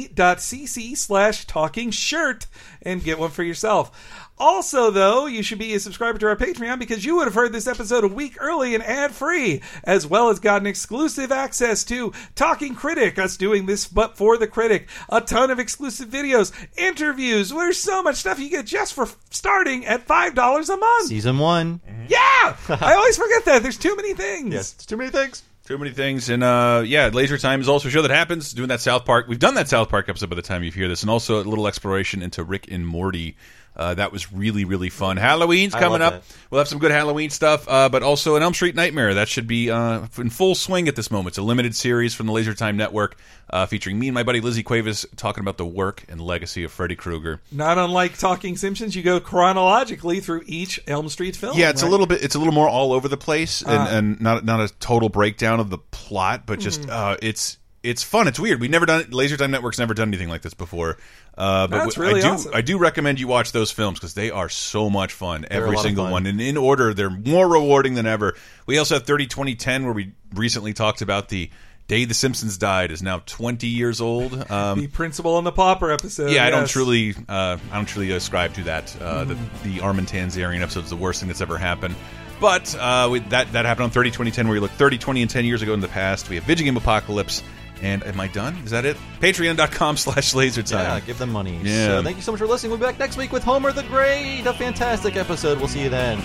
tiny.cc slash talking shirt and get one for yourself. Also, though, you should be a subscriber to our Patreon because you would have heard this episode a week early and ad-free, as well as gotten exclusive access to Talking Critic, us doing this but for the critic, a ton of exclusive videos, interviews. There's so much stuff you get just for starting at five dollars a month. Season one. Yeah! I always forget that. There's too many things. Yes, it's too many things. Too many things. And uh, yeah, Laser Time is also a show that happens, doing that South Park. We've done that South Park episode by the time you hear this, and also a little exploration into Rick and Morty Uh, that was really, really fun. Halloween's I coming love up. that. We'll have some good Halloween stuff, uh, but also an Elm Street Nightmare. That should be uh, in full swing at this moment. It's a limited series from the Laser Time Network uh, featuring me and my buddy Lizzie Cuevas talking about the work and legacy of Freddy Krueger. Not unlike Talking Simpsons, you go chronologically through each Elm Street film. Yeah, it's right? a little bit. It's a little more all over the place, and, Uh. and not not a total breakdown of the plot, but just Mm. uh, it's it's fun. It's weird. We've never done Laser Time Network's never done anything like this before. Uh, but That's w- really I do awesome. I do recommend you watch those films because they are so much fun. They're a Every lot of single fun. one, and in order, they're more rewarding than ever. We also have thirty twenty ten, where we recently talked about the day the Simpsons died is now twenty years old. Um, The Principal and the Pauper episode. yeah, I don't yes. truly, uh, I don't truly ascribe to that. Uh, Mhm. the, the Armin Tanzarian episode is the worst thing that's ever happened. But uh, we, that that happened on thirty twenty ten, where we look thirty, twenty, and ten years ago in the past. We have Video Game Apocalypse. And am I done? Is that it? Patreon.com slash lasertime. Yeah, give them money. Yeah. So thank you so much for listening. We'll be back next week with Homer the Great. A fantastic episode. We'll see you then.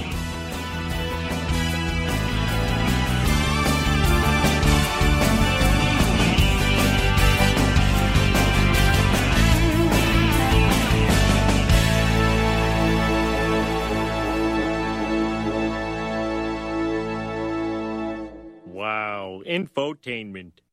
Wow, infotainment.